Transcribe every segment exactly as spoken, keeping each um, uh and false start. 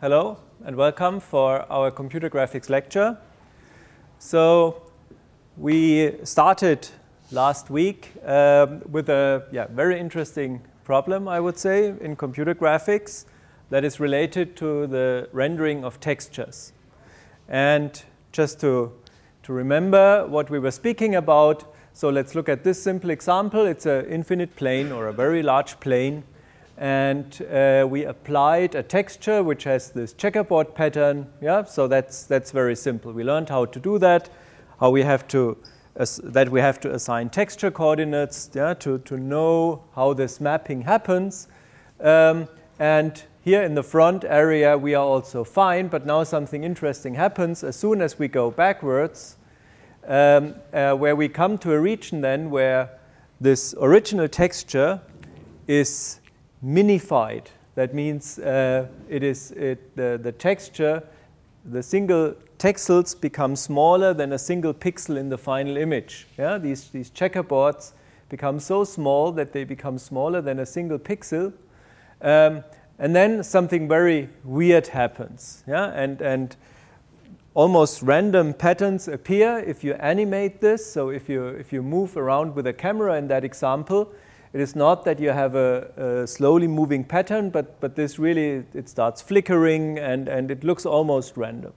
hello and welcome for our computer graphics lecture. So we started last week um, with a yeah, very interesting problem, I would say, in computer graphics that is related to the rendering of textures. And just to, to remember what we were speaking about, so let's look at this simple example. It's an infinite plane or a very large plane. And uh, we applied a texture which has this checkerboard pattern. Yeah, so that's that's very simple. We learned how to do that, how we have to uh, that we have to assign texture coordinates, yeah, to to know how this mapping happens. Um, and here in the front area we are also fine. But now something interesting happens as soon as we go backwards, um, uh, where we come to a region then where this original texture is minified. That means uh, it is it, the, the texture, the single texels become smaller than a single pixel in the final image. Yeah? These, these checkerboards become so small that they become smaller than a single pixel. Um, and then something very weird happens. Yeah? And, and almost random patterns appear if you animate this. So if you, if you move around with a camera in that example, it is not that you have a, a slowly moving pattern, but, but this really, it starts flickering and, and it looks almost random.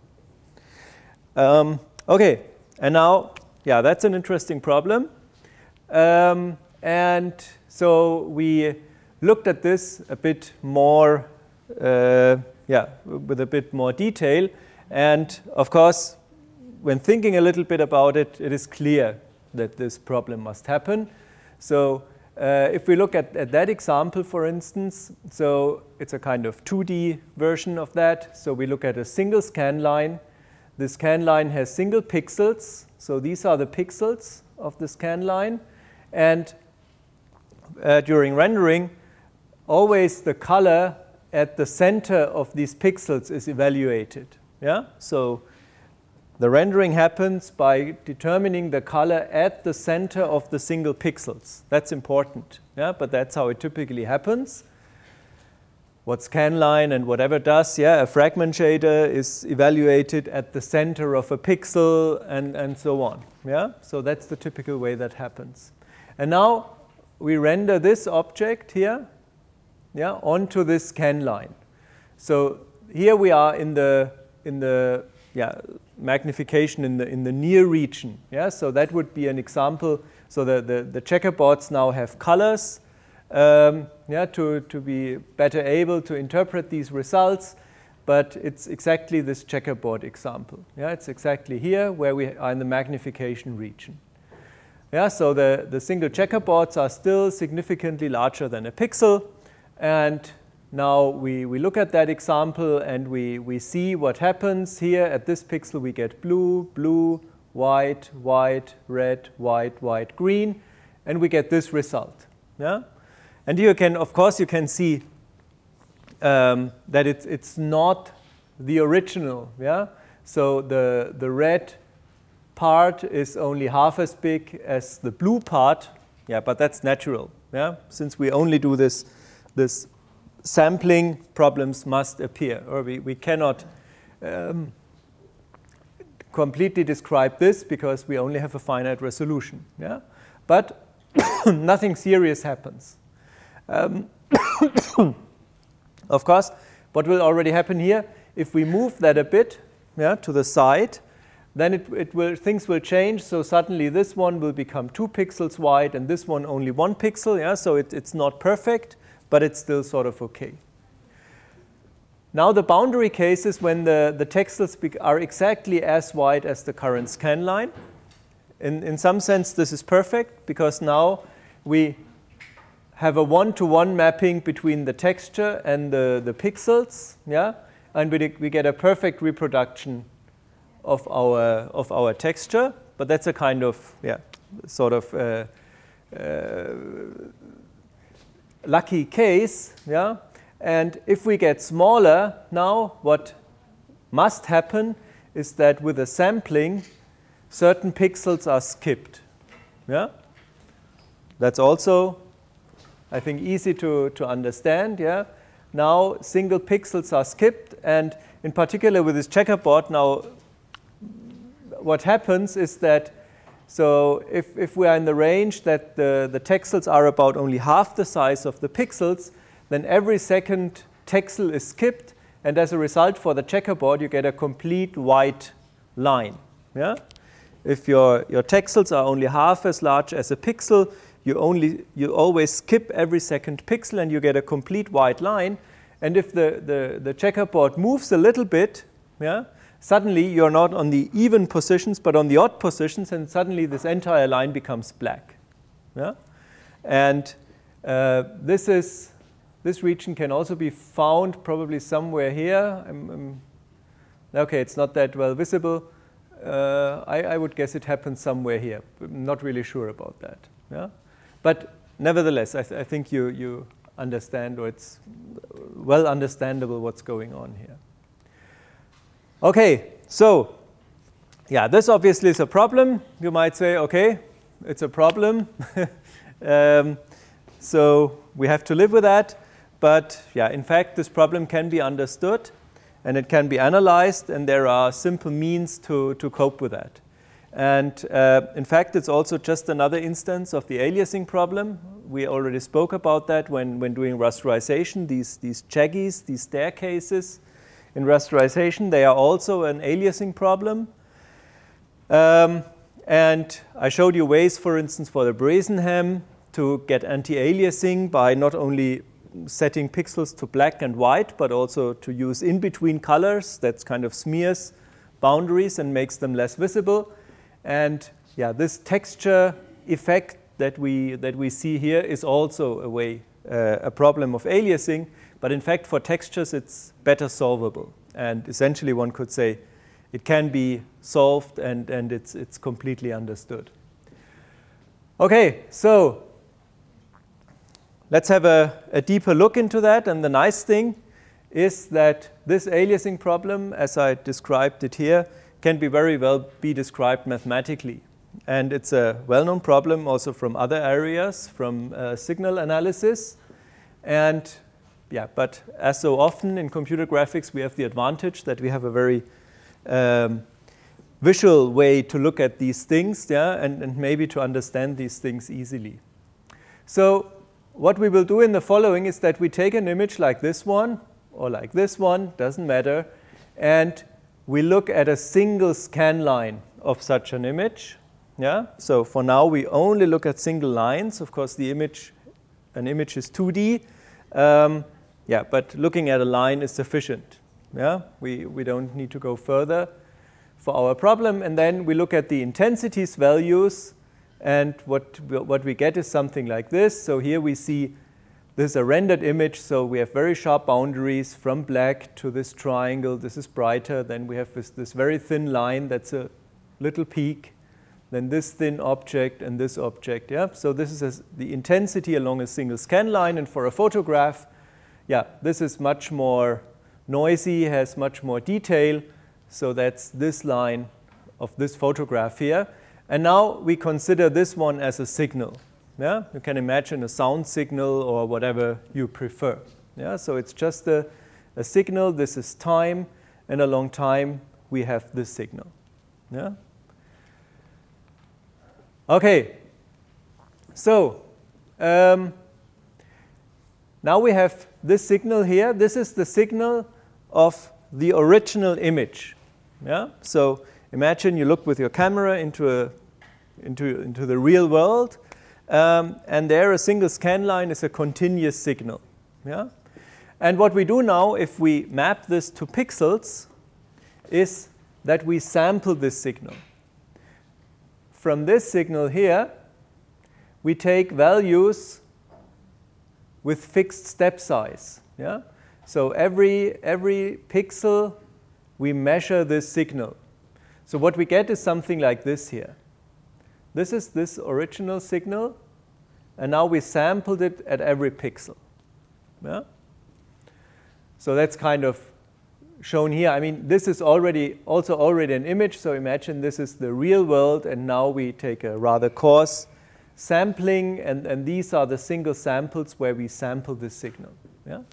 Um, okay, and now, yeah, that's an interesting problem. Um, and so we looked at this a bit more, uh, yeah, with a bit more detail. And of course, when thinking a little bit about it, it is clear that this problem must happen. So Uh, if we look at, at that example, for instance, so it's a kind of two D version of that. So we look at a single scan line. The scan line has single pixels. So these are the pixels of the scan line. And uh, during rendering, always the color at the center of these pixels is evaluated. Yeah? So the rendering happens by determining the color at the center of the single pixels. That's important, yeah, but that's how it typically happens. What scanline and whatever does, yeah, a fragment shader is evaluated at the center of a pixel and, and so on. Yeah, so that's the typical way that happens. And now we render this object here, yeah, onto this scanline. So here we are in the in the yeah. magnification in the in the near region. Yeah, so that would be an example. So the the, the checkerboards now have colors. Um, yeah, to to be better able to interpret these results. But it's exactly this checkerboard example. Yeah, it's exactly here where we are in the magnification region. Yeah, so the the single checkerboards are still significantly larger than a pixel, and now we, we look at that example and we, we see what happens here. At this pixel we get blue, blue, white, white, red, white, white, green, and we get this result. Yeah? And you can, of course, you can see um, that it's, it's not the original. Yeah? So the, the red part is only half as big as the blue part. Yeah, but that's natural. Yeah? Since we only do this, this sampling, problems must appear, or we, we cannot um, completely describe this because we only have a finite resolution. Yeah? But nothing serious happens. Um, of course, what will already happen here, if we move that a bit, yeah, to the side, then it, it will, things will change. So suddenly this one will become two pixels wide and this one only one pixel. Yeah? So it, it's not perfect, but it's still sort of okay. Now the boundary case is when the, the texels are exactly as wide as the current scan line. In, in some sense, this is perfect because now we have a one-to-one mapping between the texture and the, the pixels, yeah? And we, we get a perfect reproduction of our, of our texture, but that's a kind of, yeah, sort of uh, uh, lucky case, yeah. And if we get smaller now, what must happen is that with the sampling, certain pixels are skipped. Yeah, that's also, I think, easy to to understand. Yeah, now single pixels are skipped, and in particular with this checkerboard, now what happens is that, so if, if we are in the range that the, the texels are about only half the size of the pixels, then every second texel is skipped, and as a result for the checkerboard you get a complete white line. Yeah? If your, your texels are only half as large as a pixel, you, only, you always skip every second pixel and you get a complete white line. And if the, the, the checkerboard moves a little bit, yeah, suddenly you're not on the even positions but on the odd positions, and suddenly this entire line becomes black. Yeah? And uh, this, is, this region can also be found probably somewhere here. I'm, I'm, okay, it's not that well visible. Uh, I, I would guess it happens somewhere here. I'm not really sure about that. Yeah? But nevertheless, I, th I think you, you understand, or it's well understandable what's going on here. Okay, so yeah, this obviously is a problem. You might say, okay, it's a problem. um, so we have to live with that. But yeah, in fact, this problem can be understood and it can be analyzed, and there are simple means to, to cope with that. And uh, in fact, it's also just another instance of the aliasing problem. We already spoke about that when, when doing rasterization, these, these jaggies, these staircases. In rasterization, they are also an aliasing problem. Um, and I showed you ways, for instance, for the Bresenham to get anti-aliasing by not only setting pixels to black and white, but also to use in-between colors that kind of smears boundaries and makes them less visible. And yeah, this texture effect that we, that we see here is also a way, uh, a problem of aliasing. But in fact, for textures, it's better solvable. And essentially, one could say it can be solved, and, and it's, it's completely understood. OK, so let's have a, a deeper look into that. And the nice thing is that this aliasing problem, as I described it here, can be very well be described mathematically. And it's a well-known problem also from other areas, from uh, signal analysis. And yeah, but as so often in computer graphics, we have the advantage that we have a very um, visual way to look at these things, yeah, and, and maybe to understand these things easily. So what we will do in the following is that we take an image like this one, or like this one, doesn't matter, and we look at a single scan line of such an image. Yeah? So for now, we only look at single lines. Of course, the image, an image is two D. Um, yeah, but looking at a line is sufficient. Yeah? We, we don't need to go further for our problem. And then we look at the intensities values. And what, what we get is something like this. So here we see this is a rendered image. So we have very sharp boundaries from black to this triangle. This is brighter. Then we have this, this very thin line that's a little peak. Then this thin object and this object. Yeah? So this is a, the intensity along a single scan line. And for a photograph, yeah, this is much more noisy, has much more detail. So that's this line of this photograph here. And now we consider this one as a signal. Yeah? You can imagine a sound signal or whatever you prefer. Yeah? So it's just a, a signal. This is time. And along time, we have this signal. Yeah? OK. So um, now we have this signal here. This is the signal of the original image. Yeah? So imagine you look with your camera into, a, into, into the real world. Um, and there a single scan line is a continuous signal. Yeah? And what we do now, if we map this to pixels, is that we sample this signal. From this signal here, we take values with fixed step size. Yeah? So every, every pixel, we measure this signal. So what we get is something like this here. This is this original signal, and now we sampled it at every pixel. Yeah? So that's kind of shown here. I mean, this is already also already an image, so imagine this is the real world, and now we take a rather coarse sampling, and, and these are the single samples where we sample this signal. Yeah?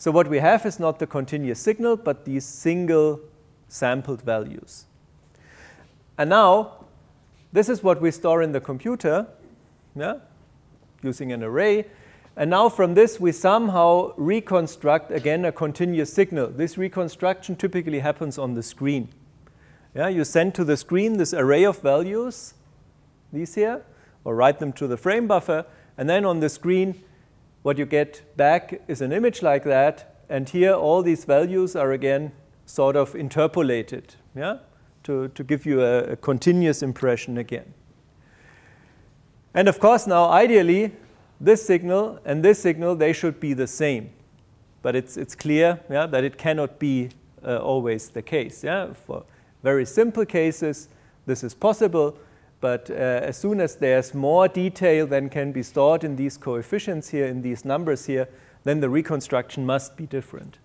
So what we have is not the continuous signal, but these single sampled values. And now, this is what we store in the computer, yeah, using an array. And now from this, we somehow reconstruct, again, a continuous signal. This reconstruction typically happens on the screen. Yeah, you send to the screen this array of values, these here, or write them to the frame buffer. And then on the screen, what you get back is an image like that. And here, all these values are, again, sort of interpolated, yeah, to, to give you a, a continuous impression again. And of course, now, ideally, this signal and this signal, they should be the same. But it's, it's clear, yeah, that it cannot be uh, always the case. Yeah? For very simple cases, this is possible. But uh, as soon as there's more detail than can be stored in these coefficients here, in these numbers here, then the reconstruction must be different.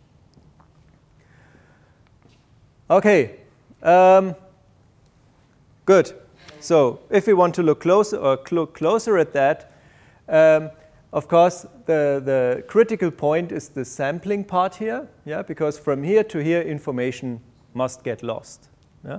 OK, um, good. So if we want to look closer or look closer at that, Um, of course, the, the critical point is the sampling part here, yeah, because from here to here, information must get lost. Yeah?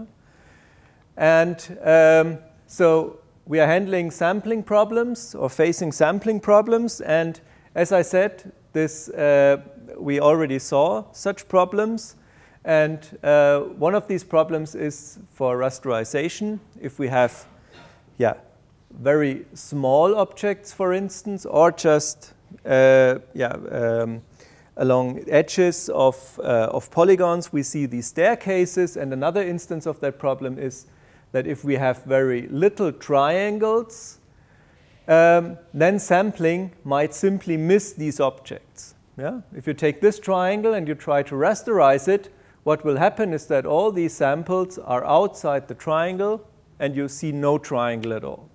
And um, so we are handling sampling problems or facing sampling problems. And as I said, this uh, we already saw such problems. And uh, one of these problems is for rasterization. If we have, yeah, very small objects, for instance, or just uh, yeah, um, along edges of, uh, of polygons, we see these staircases. And another instance of that problem is that if we have very little triangles, um, then sampling might simply miss these objects. Yeah? If you take this triangle and you try to rasterize it, what will happen is that all these samples are outside the triangle, and you see no triangle at all.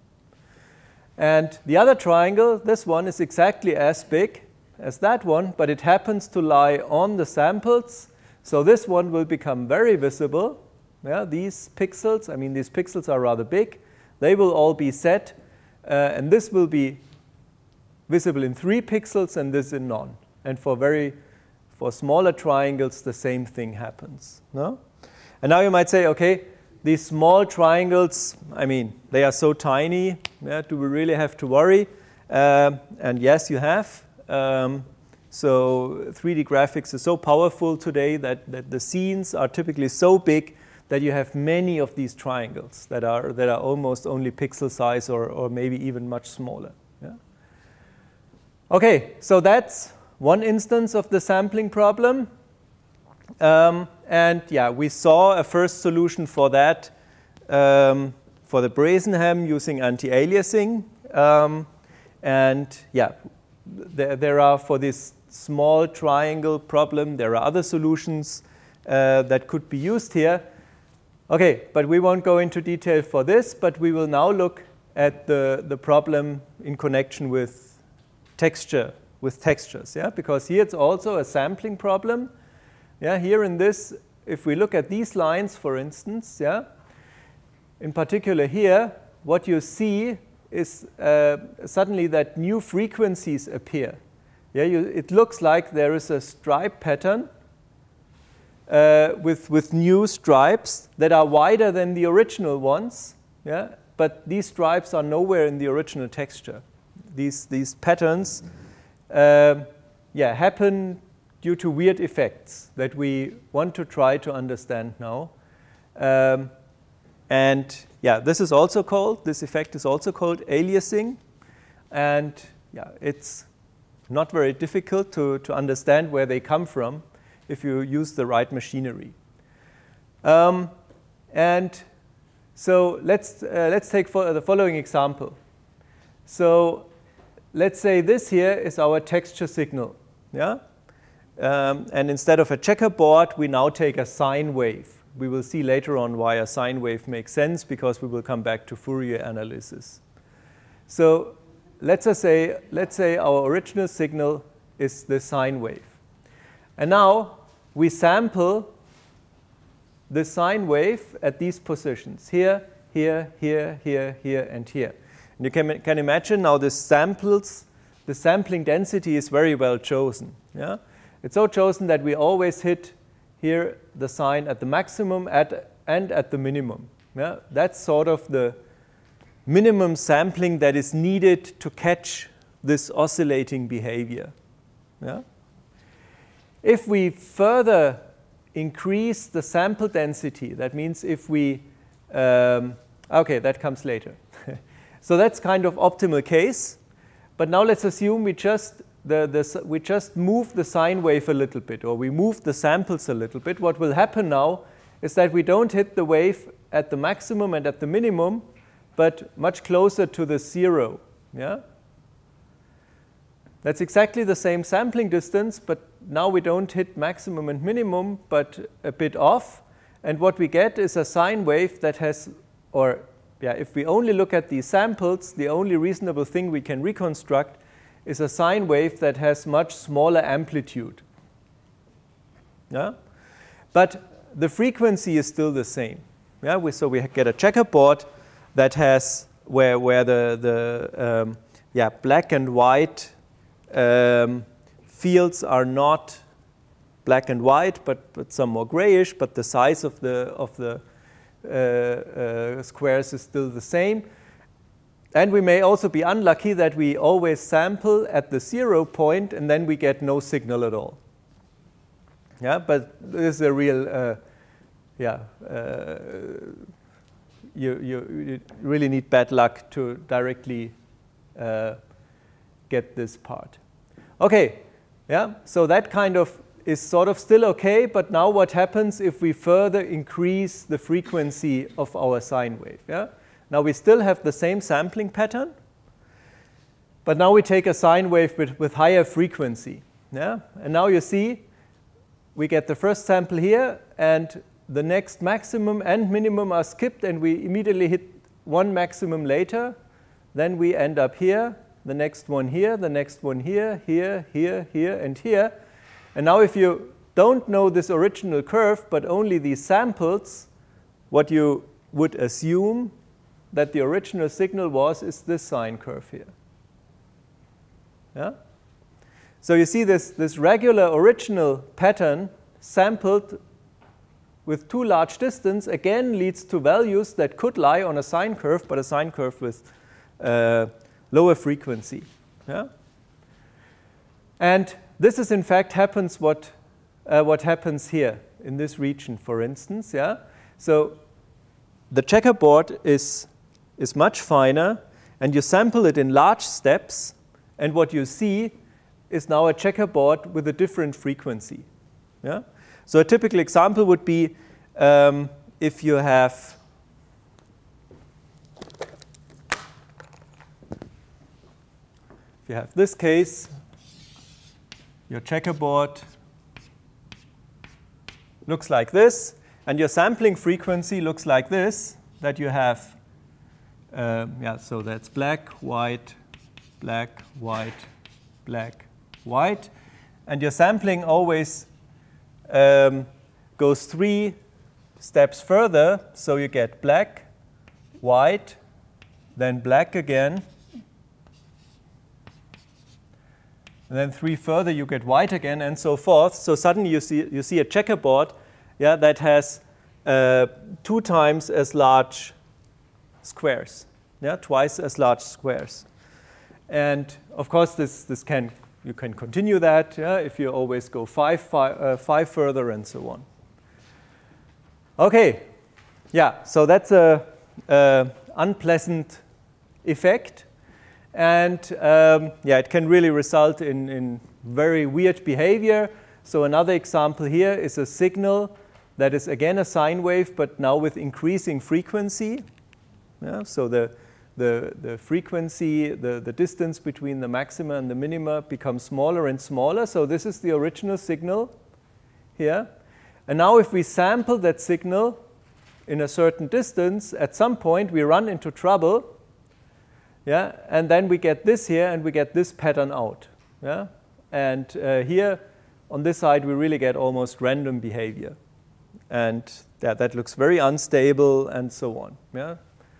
And the other triangle, this one, is exactly as big as that one, but it happens to lie on the samples. So this one will become very visible. Yeah, these pixels, I mean, these pixels are rather big. They will all be set. Uh, and this will be visible in three pixels and this in none. And for very, for smaller triangles, the same thing happens. No? And now you might say, OK, these small triangles, I mean, they are so tiny. Yeah, do we really have to worry? Uh, and yes, you have. Um, so three D graphics is so powerful today that, that the scenes are typically so big that you have many of these triangles that are, that are almost only pixel size or, or maybe even much smaller. Yeah? OK, so that's one instance of the sampling problem. Um, and yeah, we saw a first solution for that um, for the Brazenham using anti-aliasing. Um, and yeah, there, there are, for this small triangle problem, there are other solutions uh, that could be used here. OK, but we won't go into detail for this, but we will now look at the, the problem in connection with texture, with textures, yeah? Because here it's also a sampling problem. Yeah, here in this, if we look at these lines, for instance, yeah, in particular here, what you see is uh, suddenly that new frequencies appear. Yeah, you, it looks like there is a stripe pattern uh, with, with new stripes that are wider than the original ones, yeah, but these stripes are nowhere in the original texture. These, these patterns uh, yeah, happen due to weird effects that we want to try to understand now. Um, and yeah, this is also called, this effect is also called aliasing. And yeah, it's not very difficult to, to understand where they come from if you use the right machinery. Um, and so let's, uh, let's take fo- the following example. So let's say this here is our texture signal. Yeah? Um, and instead of a checkerboard, we now take a sine wave. We will see later on why a sine wave makes sense, because we will come back to Fourier analysis. So let's just say, let's say our original signal is the sine wave. And now we sample the sine wave at these positions, here, here, here, here, here, and here. And you can, can imagine now the samples, the sampling density is very well chosen. Yeah? It's so chosen that we always hit here the sign at the maximum at, and at the minimum. Yeah? That's sort of the minimum sampling that is needed to catch this oscillating behavior. Yeah? If we further increase the sample density, that means if we, um, okay, that comes later. So that's kind of optimal case. But now let's assume we just, the, the, we just move the sine wave a little bit, or we move the samples a little bit. What will happen now is that we don't hit the wave at the maximum and at the minimum, but much closer to the zero. Yeah? That's exactly the same sampling distance, but now we don't hit maximum and minimum, but a bit off. And what we get is a sine wave that has, or yeah, if we only look at these samples, the only reasonable thing we can reconstruct is a sine wave that has much smaller amplitude. Yeah? But the frequency is still the same. Yeah? We, so we get a checkerboard that has, where, where the, the um, yeah, black and white um, fields are not black and white, but, but some more grayish, but the size of the, of the uh, uh, squares is still the same. And we may also be unlucky that we always sample at the zero point and then we get no signal at all. Yeah, but this is a real, uh, yeah, uh, you, you, you really need bad luck to directly uh, get this part. Okay, yeah, so that kind of is sort of still okay, but now what happens if we further increase the frequency of our sine wave? Yeah? Now we still have the same sampling pattern, but now we take a sine wave with, with higher frequency. Yeah? And now you see we get the first sample here, and the next maximum and minimum are skipped, and we immediately hit one maximum later. Then we end up here, the next one here, the next one here, here, here, here, and here. And now if you don't know this original curve, but only these samples, what you would assume that the original signal was is this sine curve here. Yeah? So you see this, this regular original pattern sampled with too large distance again leads to values that could lie on a sine curve, but a sine curve with uh, lower frequency. Yeah? And this is in fact happens what, uh, what happens here in this region, for instance. Yeah? So the checkerboard is, is much finer, and you sample it in large steps, and what you see is now a checkerboard with a different frequency. Yeah? So a typical example would be um, if you have if you have this case, your checkerboard looks like this, and your sampling frequency looks like this, that you have, um, yeah, so that's black, white, black, white, black, white, and your sampling always um, goes three steps further, so you get black, white, then black again, and then three further you get white again, and so forth. So suddenly you see you see a checkerboard, yeah, that has uh, two times as large squares, yeah, twice as large squares. And of course, this this can you can continue that, yeah, if you always go five five, uh, five further and so on. Okay, yeah, so that's a, a unpleasant effect. And um, yeah, it can really result in, in very weird behavior. So another example here is a signal that is again a sine wave, but now with increasing frequency. Yeah, so the, the, the frequency, the, the distance between the maxima and the minima becomes smaller and smaller. So this is the original signal here. And now if we sample that signal in a certain distance, at some point we run into trouble. Yeah, and then we get this here, and we get this pattern out. Yeah, and uh, here on this side we really get almost random behavior, and yeah, that looks very unstable and so on. Yeah.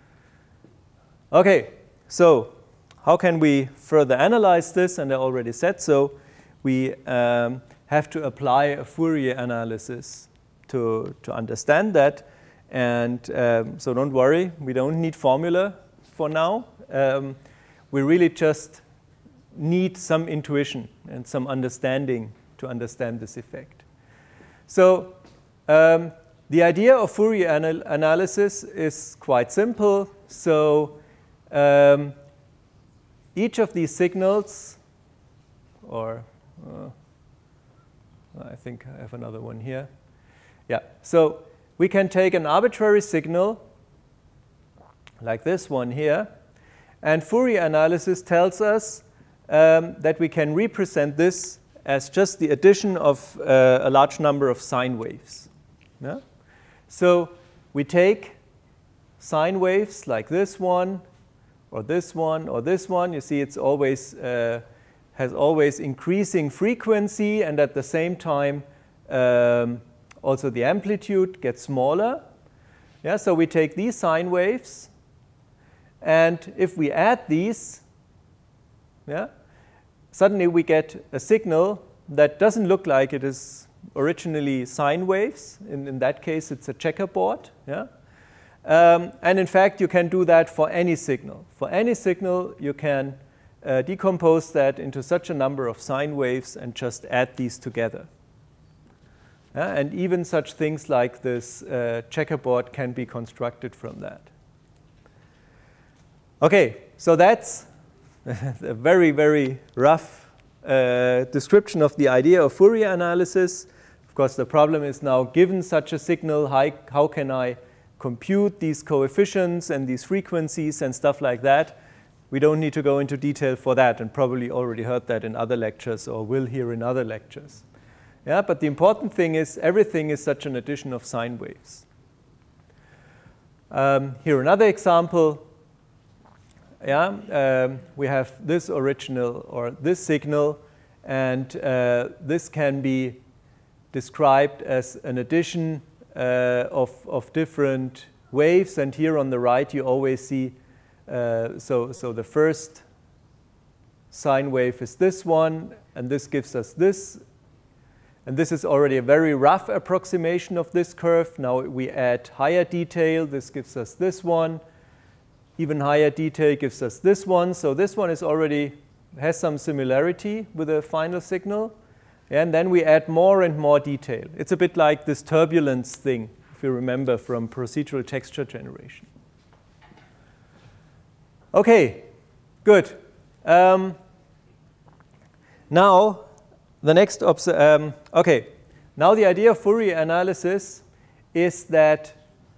Okay, so how can we further analyze this? And I already said so. We um, have to apply a Fourier analysis to, to understand that. And um, so don't worry, we don't need formula for now. Um, we really just need some intuition and some understanding to understand this effect. So um, the idea of Fourier anal analysis is quite simple. So um, each of these signals, or uh, I think I have another one here. Yeah, so we can take an arbitrary signal like this one here, and Fourier analysis tells us um, that we can represent this as just the addition of uh, a large number of sine waves. Yeah? So we take sine waves like this one, or this one, or this one. You see it's always uh, has always increasing frequency, and at the same time um, also the amplitude gets smaller. Yeah, so we take these sine waves, and if we add these, yeah, suddenly we get a signal that doesn't look like it is originally sine waves. In, in that case, it's a checkerboard. Yeah? Um, and in fact, you can do that for any signal. For any signal, you can uh, decompose that into such a number of sine waves and just add these together. Yeah? And even such things like this uh, checkerboard can be constructed from that. Okay, so that's a very, very rough uh, description of the idea of Fourier analysis. Of course, the problem is now, given such a signal, how, how can I compute these coefficients and these frequencies and stuff like that? We don't need to go into detail for that, and probably already heard that in other lectures or will hear in other lectures. Yeah, but the important thing is everything is such an addition of sine waves. Um, here another example. Yeah, um, we have this original or this signal, and uh, this can be described as an addition uh, of, of different waves. And here on the right, you always see, uh, so, so the first sine wave is this one, and this gives us this. And this is already a very rough approximation of this curve. Now we add higher detail. This gives us this one. Even higher detail gives us this one. So this one is already has some similarity with the final signal. And then we add more and more detail. It's a bit like this turbulence thing, if you remember from procedural texture generation. Okay, good. Um, now, the next obs um, okay. Now the idea of Fourier analysis is that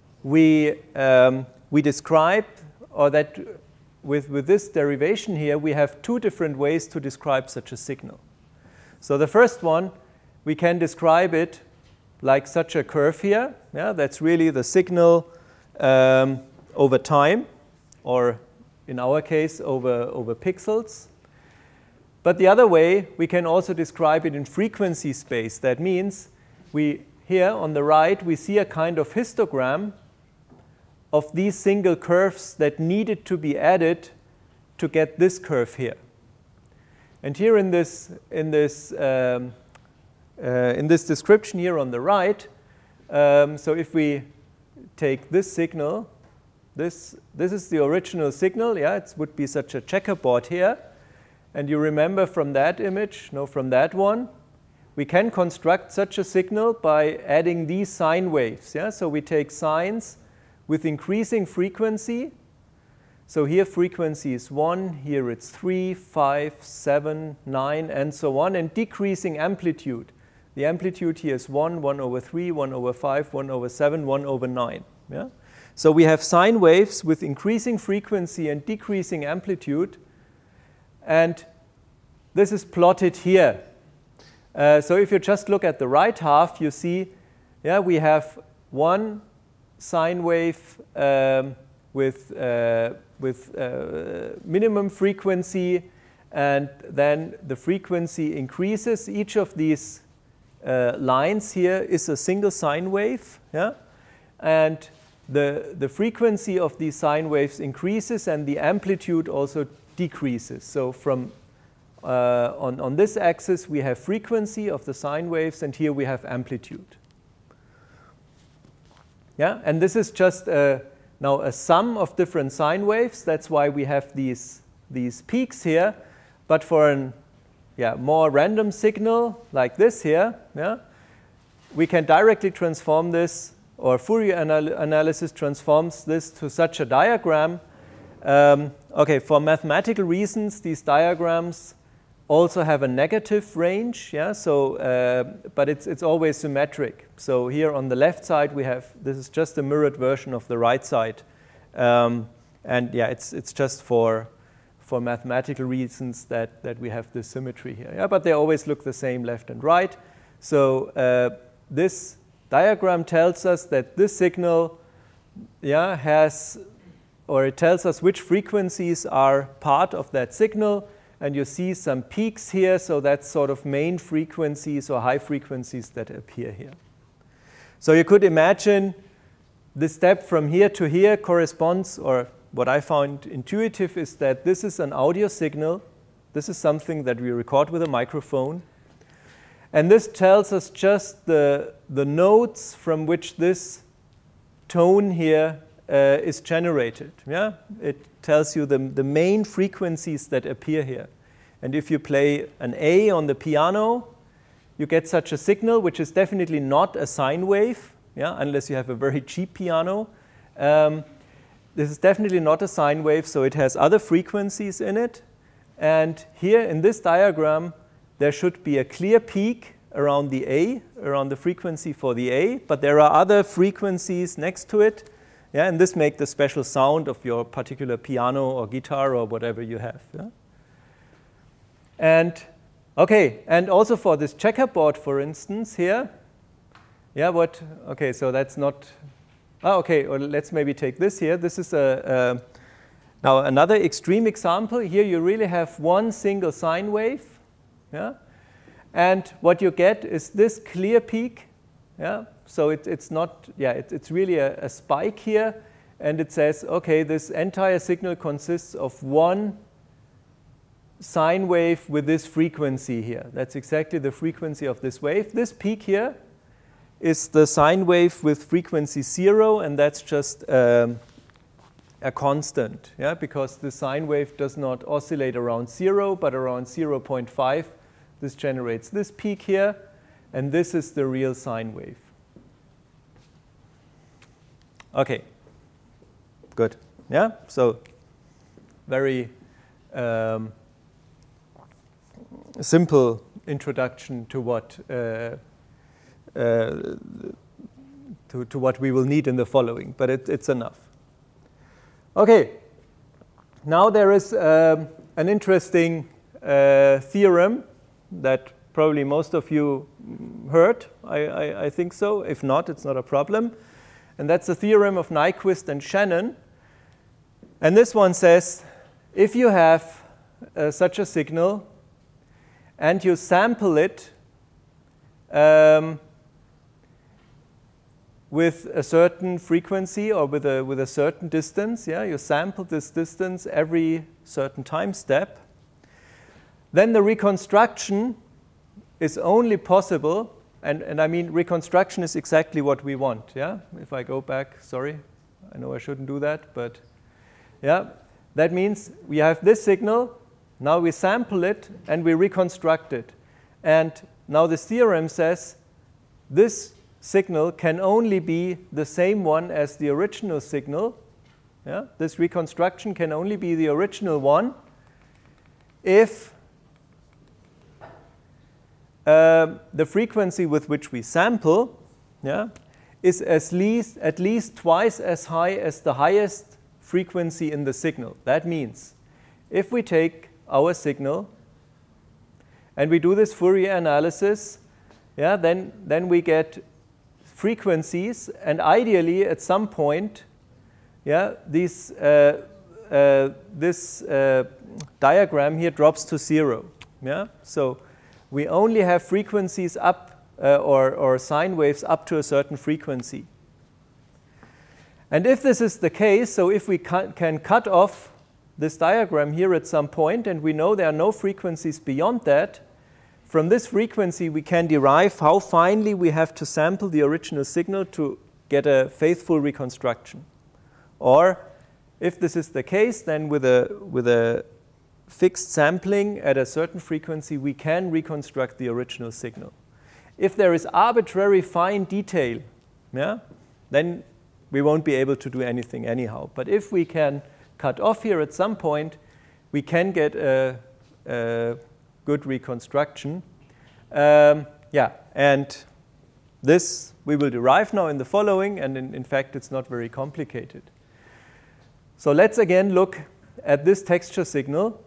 we um, we describe, or that with, with this derivation here, we have two different ways to describe such a signal. So the first one, we can describe it like such a curve here. Yeah, that's really the signal um, over time, or in our case, over, over pixels. But the other way, we can also describe it in frequency space. That means we here on the right, we see a kind of histogram of these single curves that needed to be added to get this curve here. And here in this, in this, um, uh, in this description here on the right, um, so if we take this signal, this, this is the original signal. Yeah, it would be such a checkerboard here. And you remember from that image, no, from that one, we can construct such a signal by adding these sine waves. Yeah, so we take sines with increasing frequency. So here frequency is one, here it's three, five, seven, nine, and so on, and decreasing amplitude. The amplitude here is one, one over three, one over five, one over seven, one over nine. Yeah? So we have sine waves with increasing frequency and decreasing amplitude, and this is plotted here. Uh, so if you just look at the right half, you see, yeah, we have one sine wave um, with, uh, with uh, minimum frequency, and then the frequency increases. Each of these uh, lines here is a single sine wave, yeah? And the, the frequency of these sine waves increases and the amplitude also decreases. So from uh, on, on this axis we have frequency of the sine waves, and here we have amplitude. Yeah, and this is just a, now a sum of different sine waves. That's why we have these, these peaks here. But for an yeah, more random signal like this here, yeah, we can directly transform this, or Fourier anal analysis transforms this to such a diagram. Um, okay, for mathematical reasons, these diagrams also have a negative range, yeah. So, uh, but it's it's always symmetric. So here on the left side we have, this is just a mirrored version of the right side, um, and yeah, it's it's just for for mathematical reasons that that we have this symmetry here. Yeah, but they always look the same left and right. So uh, this diagram tells us that this signal, yeah, has, or it tells us which frequencies are part of that signal. And you see some peaks here, so that's sort of main frequencies or high frequencies that appear here. So you could imagine the step from here to here corresponds, or what I found intuitive is that this is an audio signal. This is something that we record with a microphone. And this tells us just the, the notes from which this tone here uh, is generated. Yeah? It tells you the, the main frequencies that appear here. And if you play an A on the piano, you get such a signal, which is definitely not a sine wave, yeah, unless you have a very cheap piano. Um, this is definitely not a sine wave, so it has other frequencies in it. And here in this diagram, there should be a clear peak around the A, around the frequency for the A, but there are other frequencies next to it. Yeah, and this makes the special sound of your particular piano or guitar or whatever you have. Yeah? And okay, and also for this checkerboard, for instance, here. Yeah, what? Okay, so that's not. Oh, okay. Or let's maybe take this here. This is a, a now another extreme example. Here you really have one single sine wave. Yeah, and what you get is this clear peak. Yeah. So it, it's not, yeah, it, it's really a, a spike here, and it says, okay, this entire signal consists of one sine wave with this frequency here. That's exactly the frequency of this wave. This peak here is the sine wave with frequency zero, and that's just um, a constant, yeah, because the sine wave does not oscillate around zero, but around zero point five. This generates this peak here, and this is the real sine wave. Okay, good. Yeah, so very um, simple introduction to what uh, uh, to, to what we will need in the following, but it, it's enough. Okay, now there is um, an interesting uh, theorem that probably most of you heard. I, I, I think so. If not, it's not a problem. And that's the theorem of Nyquist and Shannon. And this one says, if you have uh, such a signal and you sample it um, with a certain frequency or with a, with a certain distance, yeah, you sample this distance every certain time step, then the reconstruction is only possible. And, and I mean, reconstruction is exactly what we want, yeah? If I go back, sorry, I know I shouldn't do that, but yeah, that means we have this signal, now we sample it, and we reconstruct it. And now this theorem says this signal can only be the same one as the original signal. Yeah? This reconstruction can only be the original one if Uh, the frequency with which we sample, yeah, is at least, at least twice as high as the highest frequency in the signal. That means if we take our signal and we do this Fourier analysis, yeah, then, then we get frequencies, and ideally at some point, yeah, these, uh, uh, this uh, diagram here drops to zero. Yeah? So we only have frequencies up uh, or, or sine waves up to a certain frequency. And if this is the case, so if we cu- can cut off this diagram here at some point, and we know there are no frequencies beyond that. From this frequency, we can derive how finely we have to sample the original signal to get a faithful reconstruction. Or if this is the case, then with a, with a fixed sampling at a certain frequency, we can reconstruct the original signal. If there is arbitrary fine detail, yeah, then we won't be able to do anything anyhow. But if we can cut off here at some point, we can get a, a good reconstruction. Um, yeah, and this we will derive now in the following, and in, in fact it's not very complicated. So let's again look at this texture signal.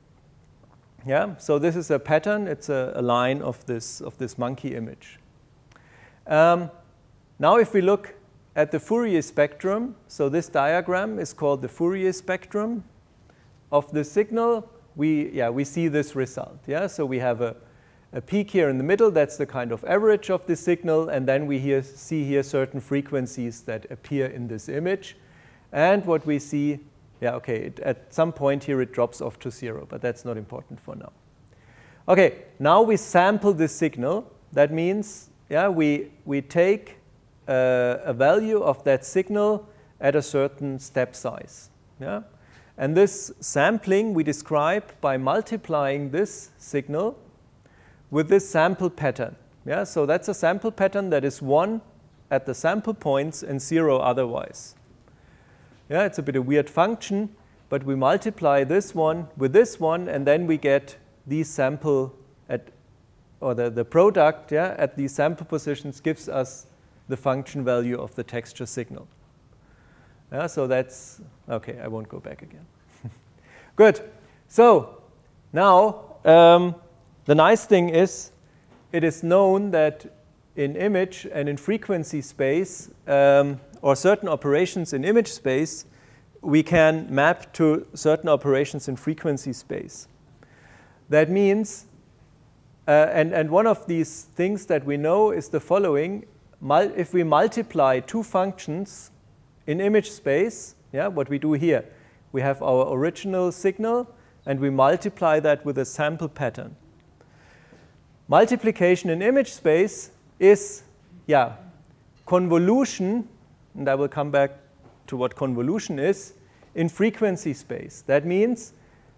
Yeah, so this is a pattern, it's a, a line of this, of this monkey image. Um, now if we look at the Fourier spectrum, so this diagram is called the Fourier spectrum of the signal. We, yeah, we see this result. Yeah? So we have a, a peak here in the middle, that's the kind of average of the signal, and then we here see here certain frequencies that appear in this image. And what we see, yeah, okay, it, at some point here it drops off to zero, but that's not important for now. Okay, now we sample this signal. That means, yeah, we, we take uh, a value of that signal at a certain step size. Yeah? And this sampling we describe by multiplying this signal with this sample pattern. Yeah? So that's a sample pattern that is one at the sample points and zero otherwise. Yeah, it's a bit of a weird function, but we multiply this one with this one, and then we get these sample at, or the, the product yeah, at these sample positions gives us the function value of the texture signal. Yeah, so that's, okay, I won't go back again. Good. So now um, the nice thing is it is known that in image and in frequency space, um, or certain operations in image space, we can map to certain operations in frequency space. That means, uh, and, and one of these things that we know is the following. Mul- if we multiply two functions in image space, yeah, what we do here, we have our original signal, and we multiply that with a sample pattern. Multiplication in image space is, yeah, convolution, and I will come back to what convolution is, in frequency space. That means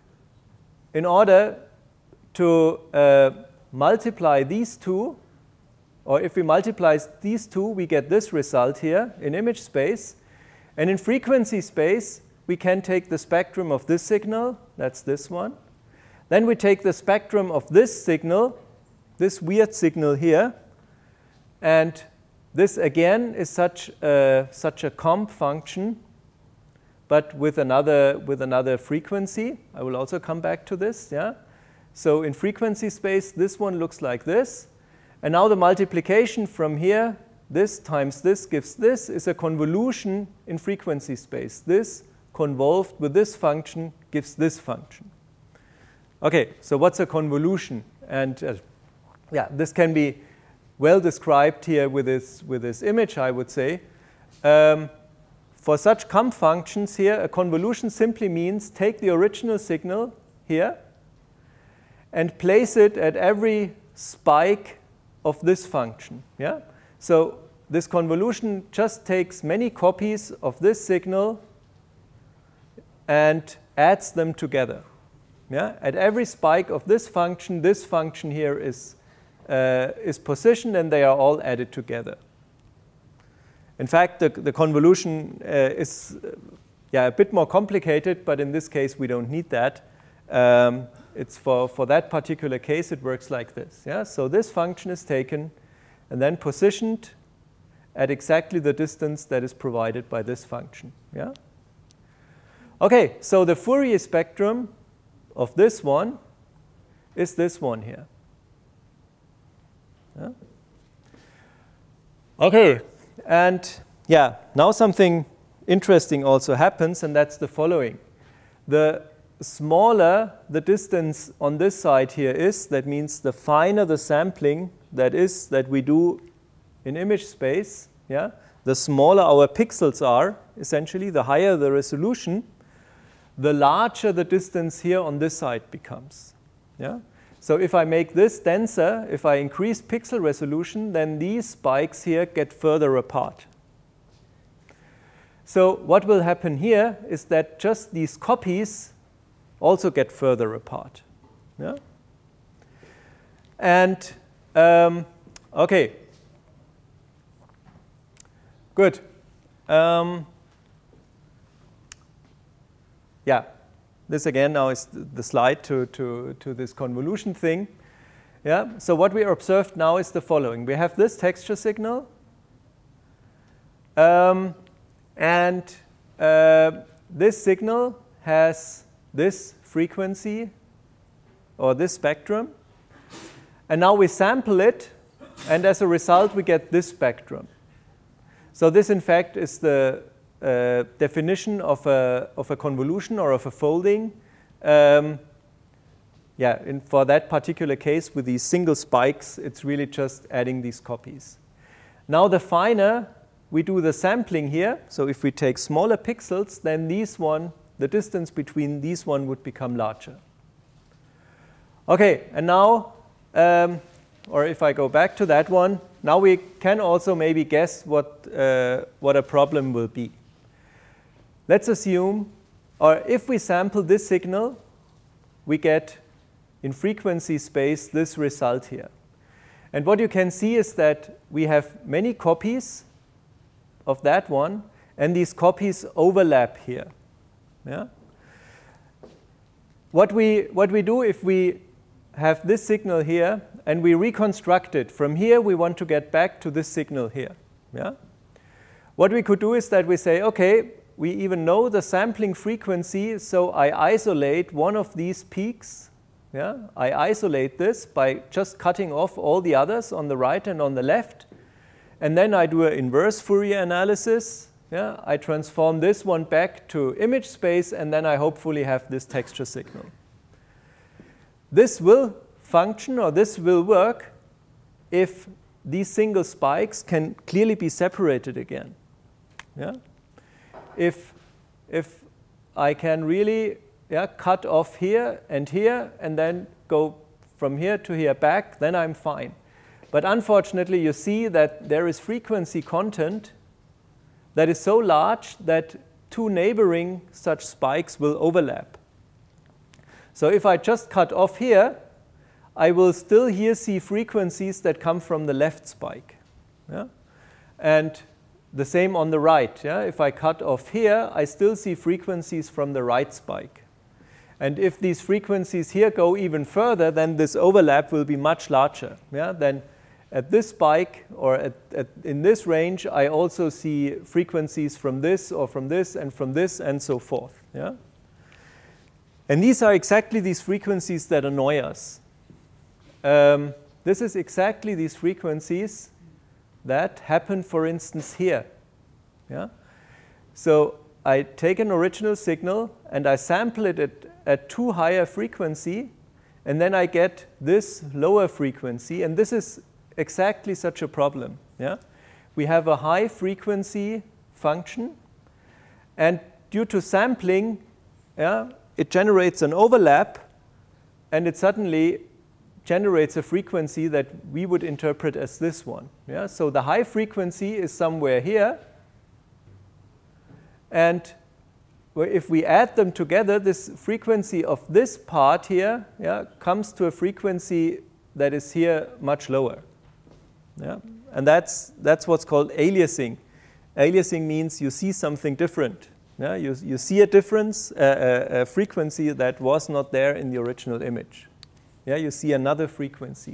in order to uh, multiply these two, or if we multiply these two, we get this result here in image space. And in frequency space, we can take the spectrum of this signal, that's this one. Then we take the spectrum of this signal, this weird signal here, and this again is such a, such a comp function, but with another, with another frequency. I will also come back to this. Yeah? So in frequency space, this one looks like this. And now the multiplication from here, this times this gives this, is a convolution in frequency space. This convolved with this function gives this function. Okay, so what's a convolution? And uh, yeah, this can be well described here with this, with this image, I would say. Um, for such comp functions here, a convolution simply means take the original signal here and place it at every spike of this function. Yeah? So this convolution just takes many copies of this signal and adds them together. Yeah? At every spike of this function, this function here is Uh, is positioned, and they are all added together. In fact, the, the convolution uh, is uh, yeah, a bit more complicated, but in this case, we don't need that. Um, it's for, for that particular case, it works like this. Yeah? So this function is taken and then positioned at exactly the distance that is provided by this function. Yeah? Okay, so the Fourier spectrum of this one is this one here. Yeah. Okay, and yeah, now something interesting also happens, and that's the following. The smaller the distance on this side here is, that means the finer the sampling that is that we do in image space, yeah, the smaller our pixels are, essentially, the higher the resolution, the larger the distance here on this side becomes. Yeah? So if I make this denser, if I increase pixel resolution, then these spikes here get further apart. So what will happen here is that just these copies also get further apart. Yeah? And um, okay, good. Um, yeah, this again now is the slide to, to, to this convolution thing. Yeah. So what we observed now is the following. We have this texture signal. Um, and uh, this signal has this frequency or this spectrum. And now we sample it, and as a result, we get this spectrum. So this, in fact, is the uh, definition of a, of a convolution or of a folding. Um, yeah, in, for that particular case, with these single spikes, it's really just adding these copies. Now, the finer we do the sampling here, so if we take smaller pixels, then these one, the distance between these one would become larger. Okay, and now, um, or if I go back to that one, now we can also maybe guess what, uh, what a problem will be. Let's assume, or if we sample this signal, we get in frequency space this result here. And what you can see is that we have many copies of that one, and these copies overlap here. Yeah? What we, what we do if we have this signal here and we reconstruct it, from here we want to get back to this signal here. Yeah? What we could do is that we say, okay, we even know the sampling frequency, so I isolate one of these peaks. Yeah? I isolate this by just cutting off all the others on the right and on the left. And then I do an inverse Fourier analysis. Yeah? I transform this one back to image space, and then I hopefully have this texture signal. This will function, or this will work, if these single spikes can clearly be separated again. Yeah? If, if I can really yeah, cut off here and here, and then go from here to here back, then I'm fine. But unfortunately, you see that there is frequency content that is so large that two neighboring such spikes will overlap. So if I just cut off here, I will still here see frequencies that come from the left spike. Yeah? And the same on the right. Yeah? If I cut off here, I still see frequencies from the right spike. And if these frequencies here go even further, then this overlap will be much larger. Yeah? Then at this spike, or at, at, in this range, I also see frequencies from this, or from this, and from this, and so forth. Yeah? And these are exactly these frequencies that annoy us. Um, this is exactly these frequencies that happen, for instance, here. Yeah? So I take an original signal, and I sample it at, at too high a frequency, and then I get this lower frequency, and this is exactly such a problem. Yeah? We have a high frequency function, and due to sampling, yeah, it generates an overlap, and it suddenly generates a frequency that we would interpret as this one. Yeah? So the high frequency is somewhere here, and if we add them together, this frequency of this part here yeah, comes to a frequency that is here much lower. Yeah? And that's, that's what's called aliasing. Aliasing means you see something different. Yeah? You, you see a difference, uh, a, a frequency that was not there in the original image. Yeah? You see another frequency.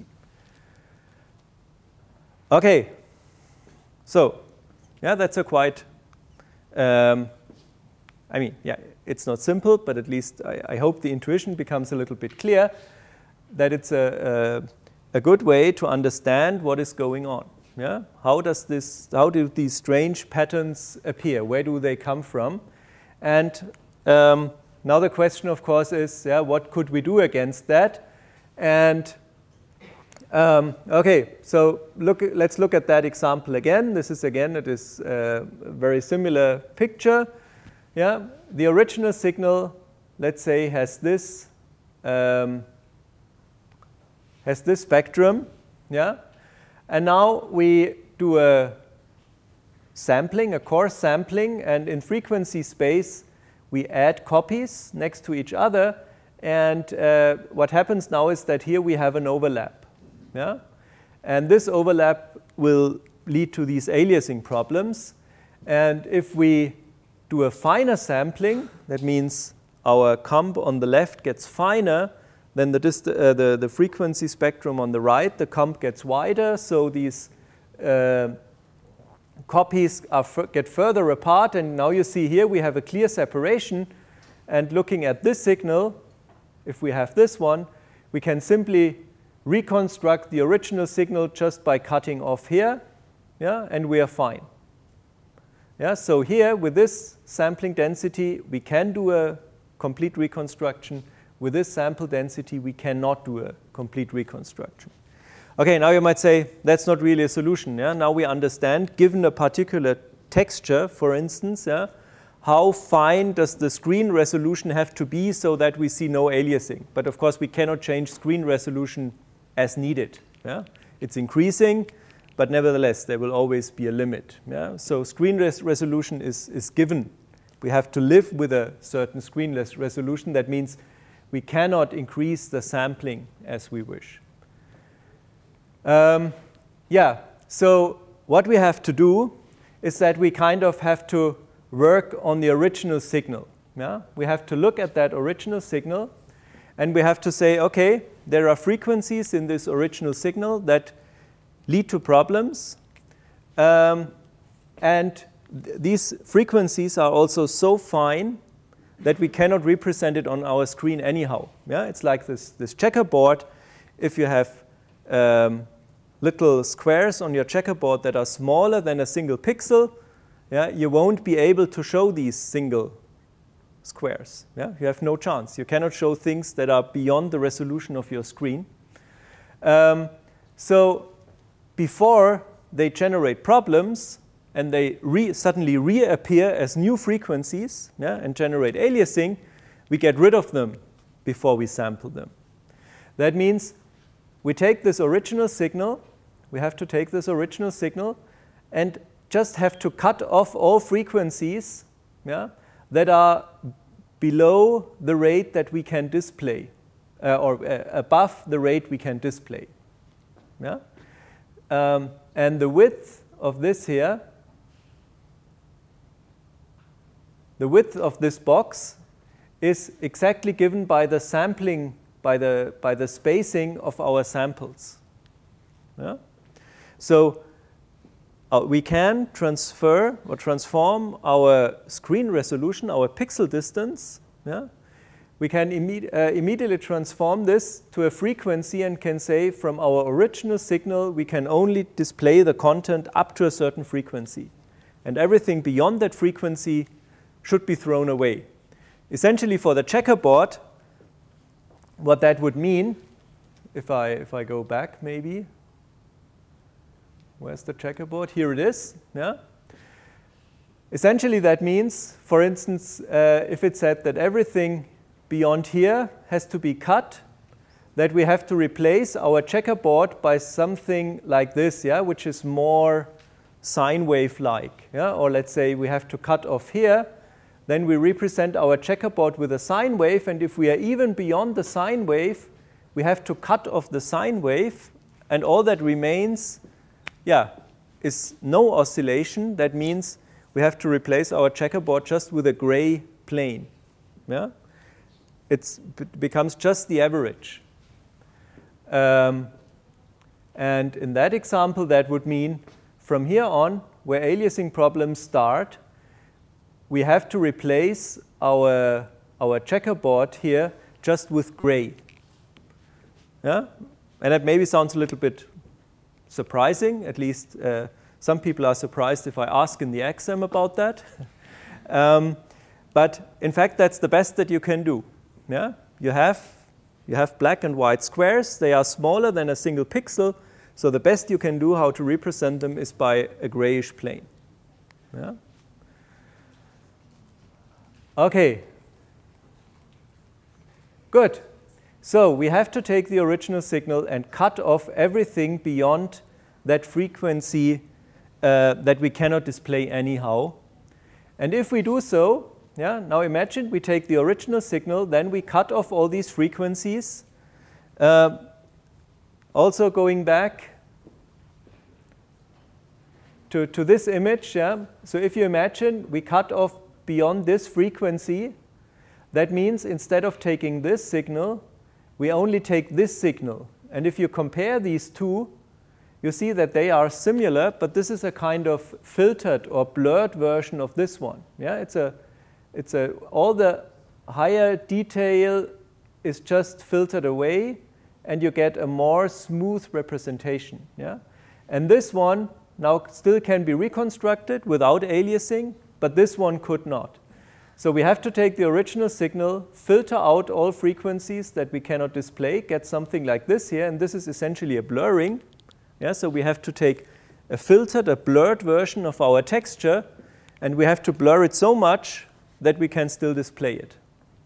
Okay, so yeah, that's a quite, um, I mean, yeah, it's not simple, but at least I, I hope the intuition becomes a little bit clear that it's a, a, a good way to understand what is going on. Yeah? How does this, how do these strange patterns appear? Where do they come from? And um, now the question, of course, is, yeah, what could we do against that? And um, okay, so look, let's look at that example again. This is again, it is a very similar picture. Yeah, the original signal let's say, has this um, has this spectrum, yeah, and now we do a sampling, a coarse sampling, and in frequency space we add copies next to each other, and uh, what happens now is that here we have an overlap, yeah, and this overlap will lead to these aliasing problems, and if we do a finer sampling, that means our comp on the left gets finer, then the, dist uh, the, the frequency spectrum on the right, the comp gets wider, so these uh, copies are get further apart, and now you see here we have a clear separation, and looking at this signal, if we have this one, we can simply reconstruct the original signal just by cutting off here, yeah, and we are fine. Yeah, so here with this sampling density, we can do a complete reconstruction. With this sample density, we cannot do a complete reconstruction. Okay, now you might say, that's not really a solution. Yeah? Now we understand, given a particular texture, for instance, yeah, how fine does the screen resolution have to be so that we see no aliasing? But of course, we cannot change screen resolution as needed. Yeah? It's increasing, but nevertheless, there will always be a limit. Yeah? So screen res resolution is, is given. We have to live with a certain screen resolution. That means we cannot increase the sampling as we wish. Um, yeah, so what we have to do is that we kind of have to work on the original signal. Yeah? We have to look at that original signal, and we have to say, okay, there are frequencies in this original signal that lead to problems, um, and th these frequencies are also so fine that we cannot represent it on our screen anyhow. Yeah? It's like this, this checkerboard. If you have um, little squares on your checkerboard that are smaller than a single pixel, yeah, you won't be able to show these single squares. Yeah? You have no chance. You cannot show things that are beyond the resolution of your screen. Um, so before they generate problems, and they re suddenly reappear as new frequencies, yeah, and generate aliasing, we get rid of them before we sample them. That means we take this original signal, we have to take this original signal and just have to cut off all frequencies, yeah, that are below the rate that we can display, uh, or uh, above the rate we can display. Yeah? Um, and the width of this here, the width of this box is exactly given by the sampling, by the, by the spacing of our samples. Yeah? So uh, we can transfer or transform our screen resolution, our pixel distance. Yeah? We can imme uh, immediately transform this to a frequency and can say from our original signal we can only display the content up to a certain frequency. And everything beyond that frequency should be thrown away. Essentially for the checkerboard, what that would mean, if I, if I go back maybe, where's the checkerboard? Here it is. Yeah? Essentially that means, for instance, uh, if it said that everything beyond here has to be cut, that we have to replace our checkerboard by something like this, yeah, which is more sine wave-like. Yeah? Or let's say we have to cut off here, then we represent our checkerboard with a sine wave, and if we are even beyond the sine wave, we have to cut off the sine wave, and all that remains, yeah, is no oscillation. That means we have to replace our checkerboard just with a gray plane. Yeah? It becomes just the average. Um, and in that example, that would mean from here on, where aliasing problems start, we have to replace our, our checkerboard here just with gray. Yeah? And that maybe sounds a little bit surprising. At least uh, some people are surprised if I ask in the exam about that. um, but in fact, that's the best that you can do. Yeah? You have, you have black and white squares. They are smaller than a single pixel. So the best you can do how to represent them is by a grayish plane. Yeah? Okay. Good. So we have to take the original signal and cut off everything beyond that frequency uh, that we cannot display anyhow. And if we do so, yeah, now imagine we take the original signal, then we cut off all these frequencies. Uh, also going back to, to this image, yeah. So if you imagine we cut off beyond this frequency, that means instead of taking this signal, we only take this signal. And if you compare these two, you see that they are similar, but this is a kind of filtered or blurred version of this one. Yeah, it's a, it's a, all the higher detail is just filtered away, and you get a more smooth representation. Yeah, and this one now still can be reconstructed without aliasing, but this one could not. So we have to take the original signal, filter out all frequencies that we cannot display, get something like this here, and this is essentially a blurring. Yeah, so we have to take a filtered, a blurred version of our texture, and we have to blur it so much that we can still display it.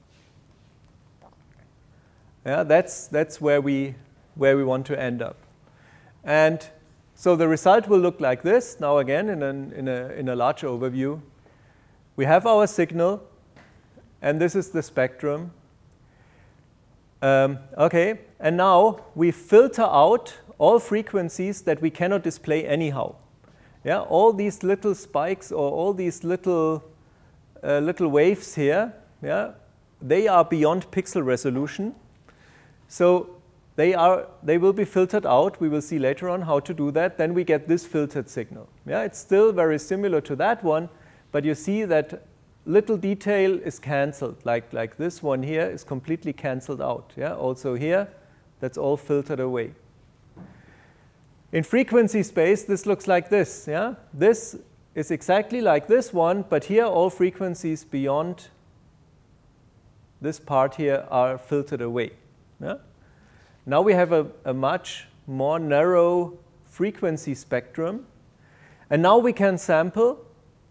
Yeah, that's, that's where we, where we want to end up. And so the result will look like this. Now again, in, an, in, a, in a larger overview, we have our signal, and this is the spectrum. Um, okay, and now we filter out all frequencies that we cannot display anyhow. Yeah, all these little spikes or all these little uh, little waves here, yeah, they are beyond pixel resolution. So they are they will be filtered out. We will see later on how to do that. Then we get this filtered signal. Yeah, it's still very similar to that one, but you see that little detail is cancelled. Like like this one here is completely cancelled out. Yeah, also here, that's all filtered away. In frequency space, this looks like this. Yeah? This is exactly like this one, but here all frequencies beyond this part here are filtered away. Yeah? Now we have a, a much more narrow frequency spectrum, and now we can sample.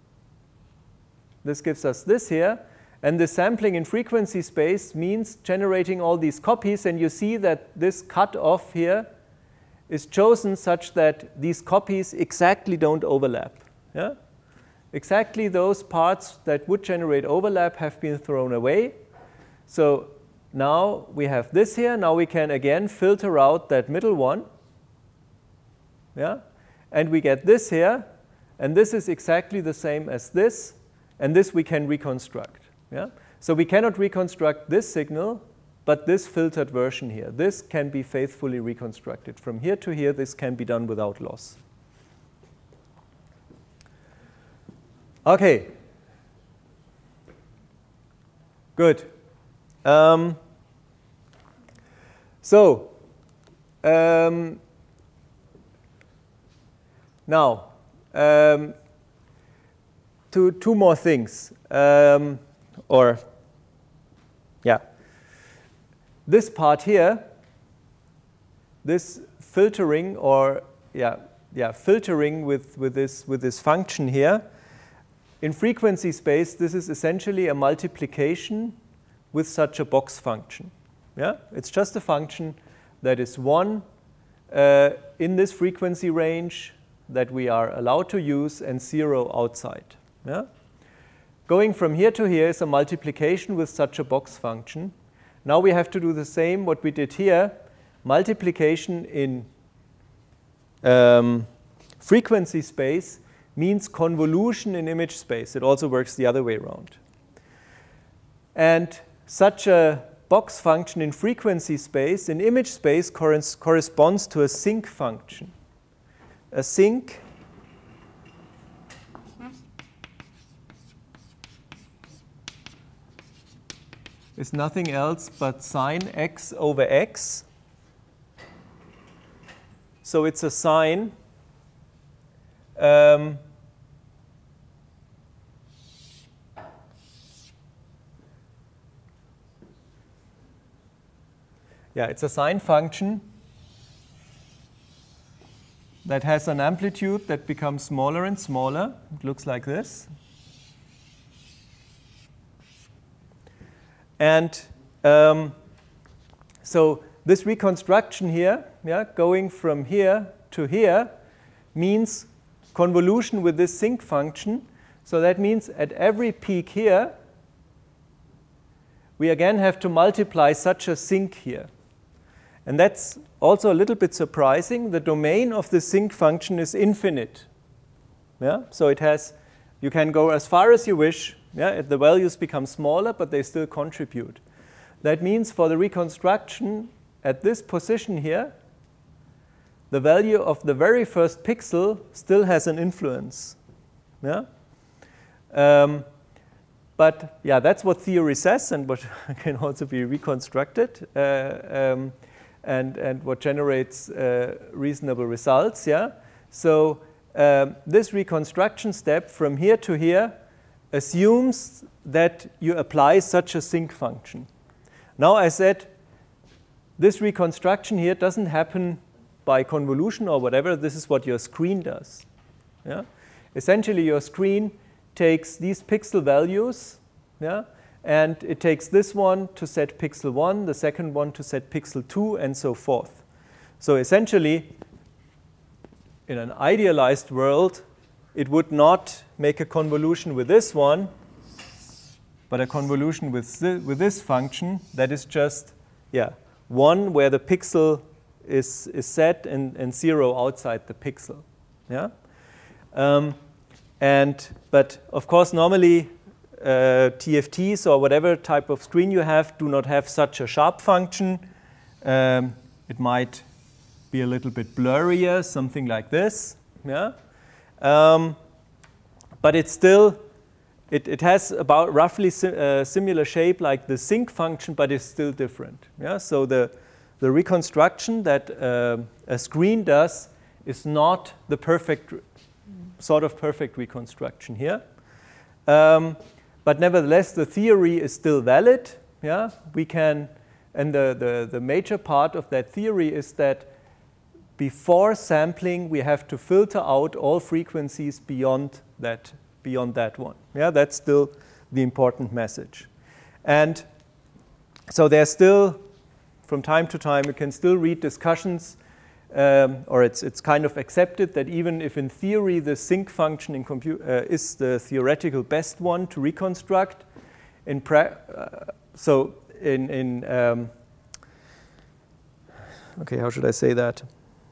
This gives us this here, and the sampling in frequency space means generating all these copies, and you see that this cutoff here is chosen such that these copies exactly don't overlap. Yeah? Exactly those parts that would generate overlap have been thrown away. So now we have this here. Now we can again filter out that middle one. Yeah? And we get this here. And this is exactly the same as this. And this we can reconstruct. Yeah? So we cannot reconstruct this signal, but this filtered version here, this can be faithfully reconstructed. From here to here, this can be done without loss. Okay. Good. Um, so, um, now, um, two, two more things. Um, or, yeah. This part here, this filtering or yeah, yeah, filtering with, with, this, with this function here, in frequency space, this is essentially a multiplication with such a box function. Yeah? It's just a function that is one uh, in this frequency range that we are allowed to use and zero outside. Yeah? Going from here to here is a multiplication with such a box function. Now we have to do the same what we did here. Multiplication in um, frequency space means convolution in image space. It also works the other way around. And such a box function in frequency space, in image space, cor- corresponds to a sinc function. A sinc is nothing else but sine x over x. So it's a sine um, yeah, it's a sine function that has an amplitude that becomes smaller and smaller. It looks like this. And um, so this reconstruction here, yeah, going from here to here, means convolution with this sinc function. So that means at every peak here, we again have to multiply such a sinc here. And that's also a little bit surprising. The domain of the sinc function is infinite. Yeah? So it has, you can go as far as you wish. Yeah? The values become smaller, but they still contribute. That means for the reconstruction at this position here, the value of the very first pixel still has an influence. Yeah? Um, but yeah, that's what theory says and what can also be reconstructed uh, um, and, and what generates uh, reasonable results. Yeah? So um, this reconstruction step from here to here assumes that you apply such a sinc function. Now I said this reconstruction here doesn't happen by convolution or whatever. This is what your screen does. Yeah? Essentially, your screen takes these pixel values, yeah, and it takes this one to set pixel one, the second one to set pixel two, and so forth. So essentially, in an idealized world, it would not make a convolution with this one, but a convolution with, th with this function that is just, yeah, one where the pixel is, is set and, and zero outside the pixel. Yeah? Um, and, but of course, normally uh, T F Ts or whatever type of screen you have do not have such a sharp function. Um, it might be a little bit blurrier, something like this. Yeah? Um, but it's still, it, it has about roughly si uh, similar shape like the sinc function, but it's still different. Yeah? So the, the reconstruction that uh, a screen does is not the perfect, sort of perfect reconstruction here. Um, but nevertheless, the theory is still valid. Yeah? We can, and the, the, the major part of that theory is that before sampling, we have to filter out all frequencies beyond that, beyond that one. Yeah, that's still the important message. And so there's still, from time to time, you can still read discussions, um, or it's, it's kind of accepted that even if in theory the sinc function in compu uh, is the theoretical best one to reconstruct, in pra uh, so in, in um, okay, how should I say that?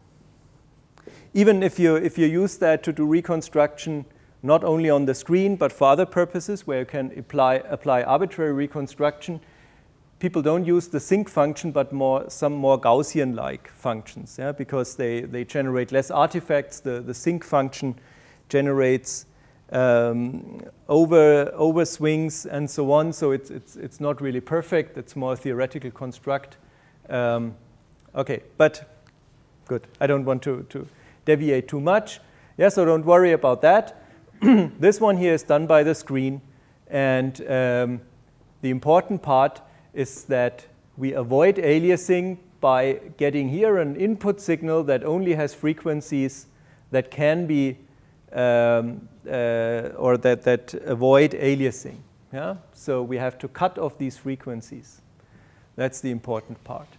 Even if you, if you use that to do reconstruction not only on the screen but for other purposes where you can apply, apply arbitrary reconstruction, people don't use the sinc function but more, some more Gaussian-like functions, yeah, because they, they generate less artifacts. The, the sinc function generates um, over, over swings and so on, so it's, it's, it's not really perfect. It's more a theoretical construct. Um, okay, but good. I don't want to, to deviate too much. Yeah, so don't worry about that. This one here is done by the screen, and um, the important part is that we avoid aliasing by getting here an input signal that only has frequencies that can be um, uh, or that, that avoid aliasing. Yeah? So we have to cut off these frequencies. That's the important part.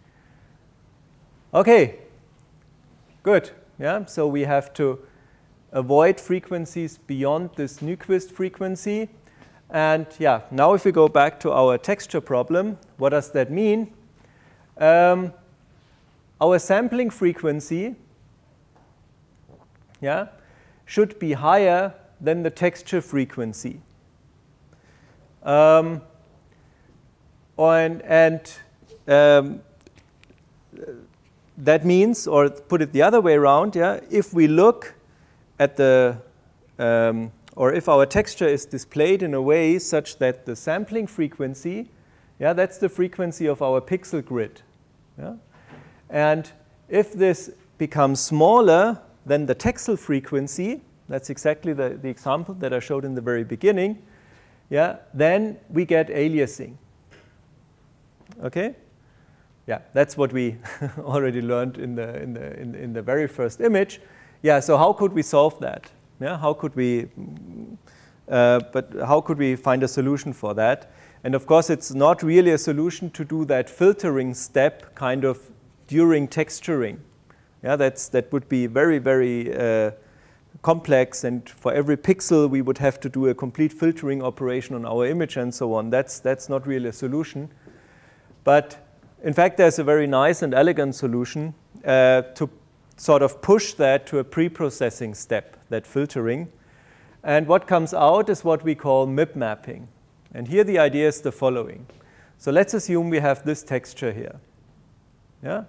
Okay, good. Yeah? So we have to avoid frequencies beyond this Nyquist frequency. And yeah, now if we go back to our texture problem, what does that mean? Um, our sampling frequency, yeah, should be higher than the texture frequency. Um, and and um, that means, or put it the other way around, yeah, if we look at the, um, or if our texture is displayed in a way such that the sampling frequency, yeah, that's the frequency of our pixel grid. Yeah? And if this becomes smaller than the texel frequency, that's exactly the, the example that I showed in the very beginning, yeah, then we get aliasing. Okay? Yeah, that's what we already learned in the, in, the, in, in the very first image. Yeah, so how could we solve that? Yeah, how could we Uh, but how could we find a solution for that? And of course, it's not really a solution to do that filtering step kind of during texturing. Yeah, that's, that would be very, very uh, complex, and for every pixel we would have to do a complete filtering operation on our image and so on. That's, that's not really a solution. But in fact, there's a very nice and elegant solution uh, to sort of push that to a pre-processing step, that filtering. And what comes out is what we call M I P mapping. And here the idea is the following. So let's assume we have this texture here. Yeah?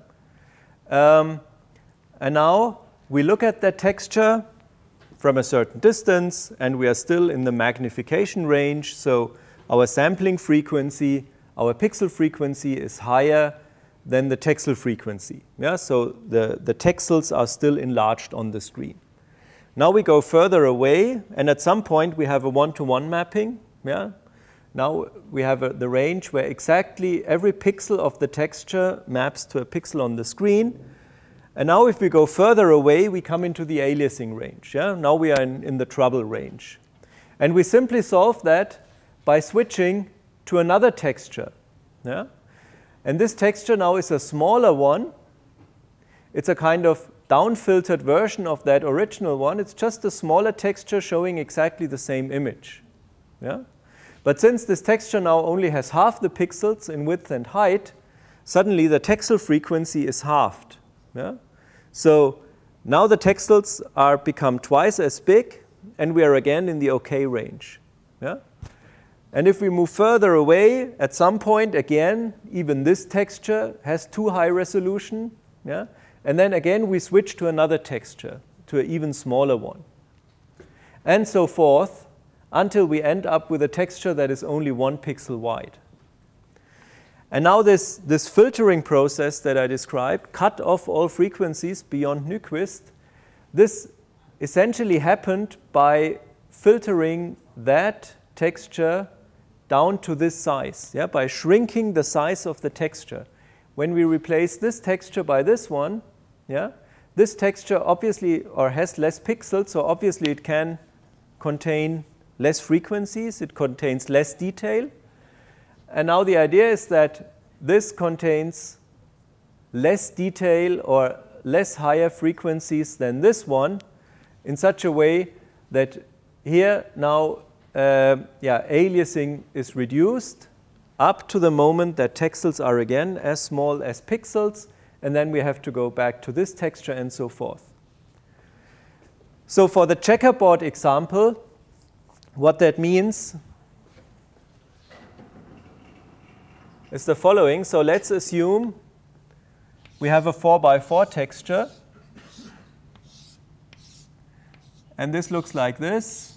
Um, and now we look at that texture from a certain distance, and we are still in the magnification range. So our sampling frequency, our pixel frequency is higher than the texel frequency. Yeah? So the, the texels are still enlarged on the screen. Now we go further away, and at some point we have a one-to-one mapping. Yeah? Now we have a, the range where exactly every pixel of the texture maps to a pixel on the screen. And now if we go further away, we come into the aliasing range. Yeah? Now we are in, in the trouble range. And we simply solve that by switching to another texture. Yeah? And this texture now is a smaller one. It's a kind of down-filtered version of that original one. It's just a smaller texture showing exactly the same image. Yeah? But since this texture now only has half the pixels in width and height, suddenly the texel frequency is halved. Yeah? So now the texels are become twice as big, and we are again in the OK range. Yeah? And if we move further away, at some point, again, even this texture has too high resolution. Yeah? And then again, we switch to another texture, to an even smaller one. And so forth, until we end up with a texture that is only one pixel wide. And now this, this filtering process that I described, cut off all frequencies beyond Nyquist, this essentially happened by filtering that texture down to this size, yeah, by shrinking the size of the texture. When we replace this texture by this one, yeah, this texture obviously or has less pixels, so obviously it can contain less frequencies, it contains less detail. And now the idea is that this contains less detail or less higher frequencies than this one in such a way that here now uh, yeah, aliasing is reduced up to the moment that texels are again as small as pixels, and then we have to go back to this texture and so forth. So for the checkerboard example, what that means is the following. So let's assume we have a four by four texture. And this looks like this.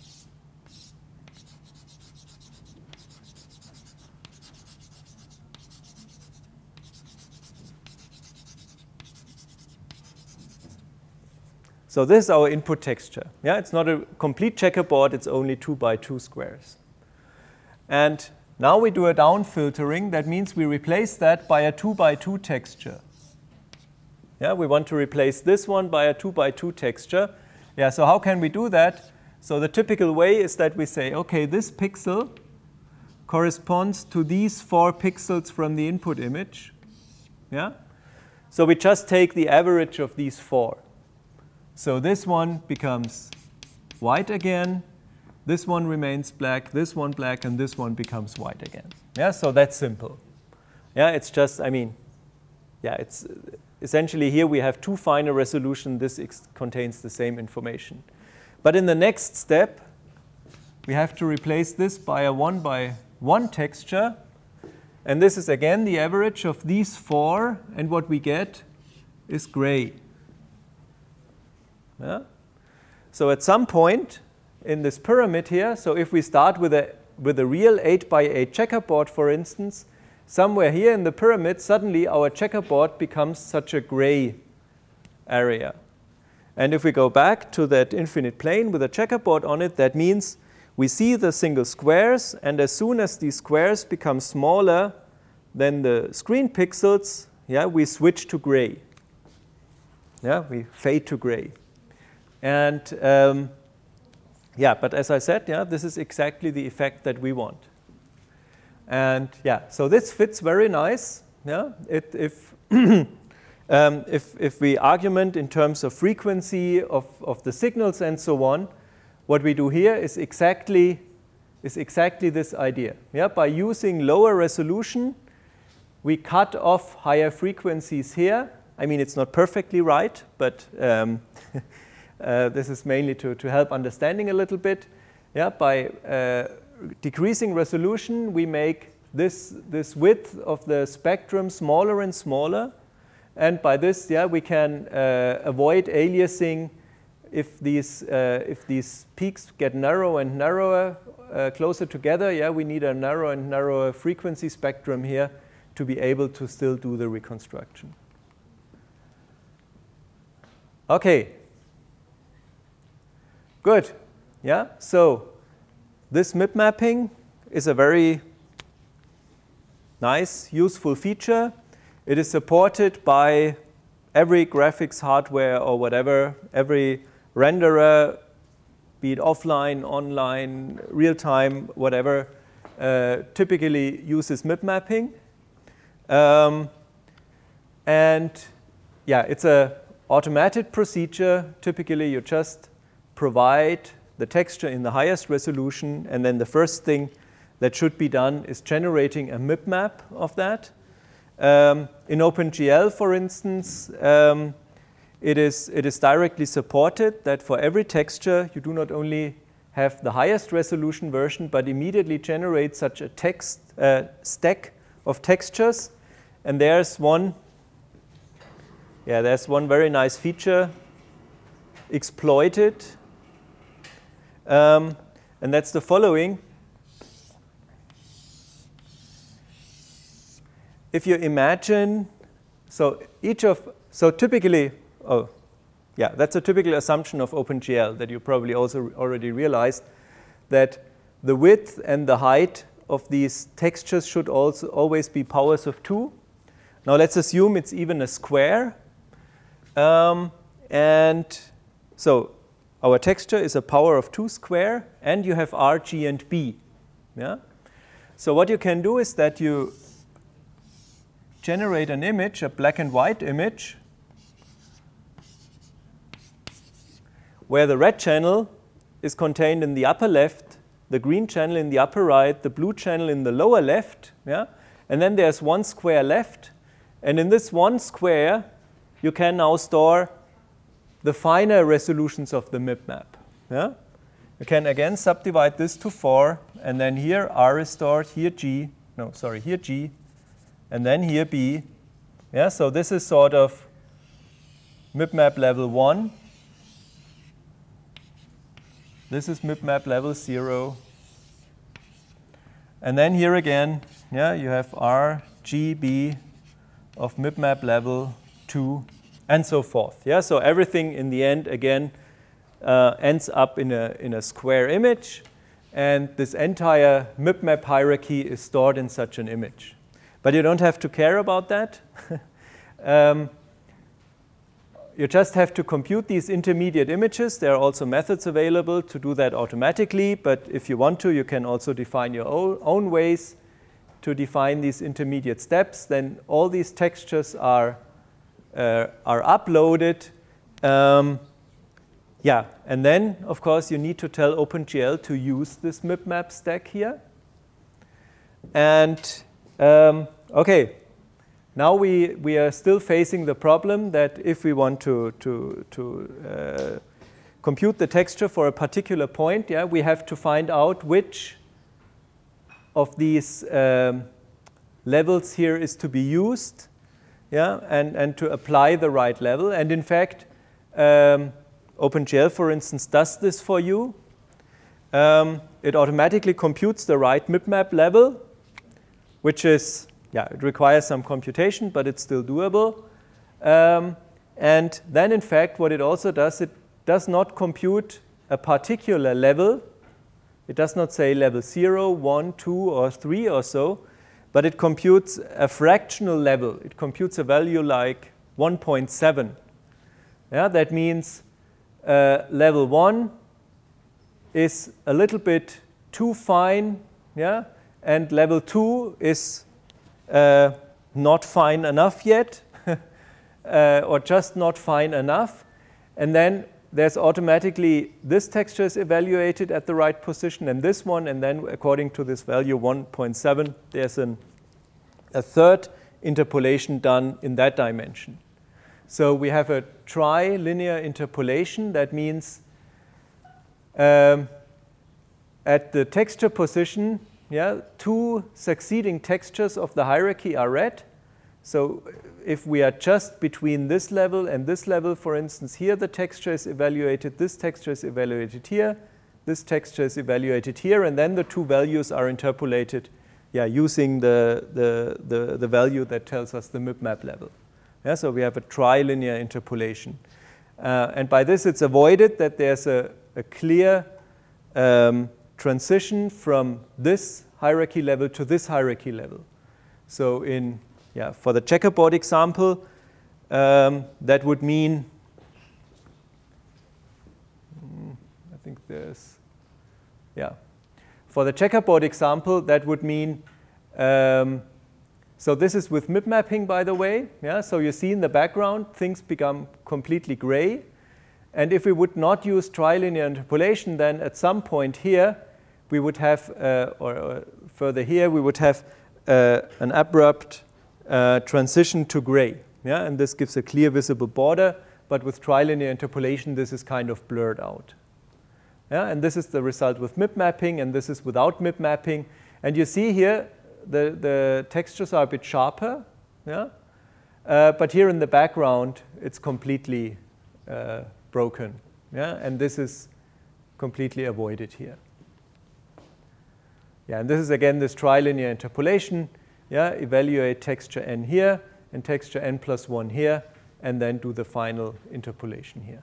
So this is our input texture. Yeah, it's not a complete checkerboard, it's only two by two squares. And now we do a down filtering. That means we replace that by a two by two texture. Yeah, we want to replace this one by a two by two texture. Yeah, so how can we do that? So the typical way is that we say, okay, this pixel corresponds to these four pixels from the input image. Yeah? So we just take the average of these four. So this one becomes white again, this one remains black, this one black, and this one becomes white again. Yeah, so that's simple. Yeah, it's just, I mean, yeah, it's essentially here we have two finer resolution. This ex- contains the same information. But in the next step, we have to replace this by a one by one texture. And this is again the average of these four, and what we get is gray. Yeah? So at some point in this pyramid here, so if we start with a, with a real eight by eight checkerboard, for instance, somewhere here in the pyramid, suddenly our checkerboard becomes such a gray area. And if we go back to that infinite plane with a checkerboard on it, that means we see the single squares, and as soon as these squares become smaller than the screen pixels, yeah, we switch to gray. Yeah, we fade to gray. And um, yeah, but as I said, yeah, this is exactly the effect that we want. And yeah, so this fits very nice. Yeah, it, if um, if if we argument in terms of frequency of of the signals and so on, what we do here is exactly is exactly this idea. Yeah, by using lower resolution, we cut off higher frequencies here. I mean, it's not perfectly right, but um, uh, this is mainly to to help understanding a little bit. Yeah, by uh, decreasing resolution, we make this, this width of the spectrum smaller and smaller. And by this, yeah, we can uh, avoid aliasing if these, uh, if these peaks get narrow and narrower, uh, closer together. Yeah, we need a narrow and narrower frequency spectrum here to be able to still do the reconstruction. Okay. Good. Yeah, so this M I P mapping is a very nice, useful feature. It is supported by every graphics hardware or whatever, every renderer, be it offline, online, real-time, whatever, uh, typically uses M I P mapping. Um, and yeah, it's an automated procedure. Typically, you just provide the texture in the highest resolution, and then the first thing that should be done is generating a M I P map of that. Um, in OpenGL, for instance, um, it is, it is directly supported that for every texture, you do not only have the highest resolution version, but immediately generate such a text uh, stack of textures. And there's one, yeah, there's one very nice feature exploited. Um, and that's the following. If you imagine, so each of, so typically, oh, yeah, that's a typical assumption of OpenGL that you probably also already realized, that the width and the height of these textures should also always be powers of two. Now let's assume it's even a square. Um, and so our texture is a power of two square, and you have R, G, and B. Yeah? So what you can do is that you generate an image, a black and white image, where the red channel is contained in the upper left, the green channel in the upper right, the blue channel in the lower left. Yeah? And then there's one square left. And in this one square, you can now store the finer resolutions of the M I P map. Yeah? You can again subdivide this to four, and then here R is stored, here G, no, sorry, here G, and then here B. Yeah, so this is sort of M I P map level one. This is M I P map level zero. And then here again, yeah, you have R, G, B of M I P map level two, and so forth. Yeah, so everything in the end, again, uh, ends up in a, in a square image, and this entire M I P map hierarchy is stored in such an image. But you don't have to care about that. um, you just have to compute these intermediate images. There are also methods available to do that automatically, but if you want to, you can also define your own, own ways to define these intermediate steps. Then all these textures are Uh, are uploaded. Um, yeah, and then, of course, you need to tell OpenGL to use this M I P map stack here. And um, OK, now we, we are still facing the problem that if we want to, to, to uh, compute the texture for a particular point, yeah, we have to find out which of these um, levels here is to be used. Yeah, and, and to apply the right level. And in fact, um, OpenGL, for instance, does this for you. Um, it automatically computes the right M I P map level, which is, yeah, it requires some computation, but it's still doable. Um, and then, in fact, what it also does, it does not compute a particular level. It does not say level zero, one, two, or three or so. But it computes a fractional level. It computes a value like one point seven. Yeah, that means uh, level one is a little bit too fine, yeah, and level two is uh, not fine enough yet, uh, or just not fine enough. And then there's automatically this texture is evaluated at the right position, and this one, and then according to this value one point seven, there's an, a third interpolation done in that dimension. So we have a tri-linear interpolation. That means um, at the texture position, yeah, two succeeding textures of the hierarchy are read. So if we are just between this level and this level, for instance, here the texture is evaluated, this texture is evaluated here, this texture is evaluated here, and then the two values are interpolated, yeah, using the, the, the, the value that tells us the MIPMAP level. Yeah, so we have a trilinear interpolation. Uh, and by this, it's avoided that there's a, a clear um, transition from this hierarchy level to this hierarchy level. So in Yeah, for the checkerboard example, um, that would mean, I think there's, yeah. For the checkerboard example, that would mean, um, so this is with MIP mapping, by the way. Yeah, so you see in the background, things become completely gray. And if we would not use trilinear interpolation, then at some point here, we would have, uh, or, or further here, we would have uh, an abrupt Uh, transition to gray, yeah, and this gives a clear visible border, but with trilinear interpolation this is kind of blurred out. Yeah, and this is the result with MIP mapping, and this is without MIP mapping. And you see here the, the textures are a bit sharper, yeah, uh, but here in the background it's completely uh, broken, yeah, and this is completely avoided here. Yeah, and this is again this trilinear interpolation. Yeah, evaluate texture n here and texture n plus one here, and then do the final interpolation here.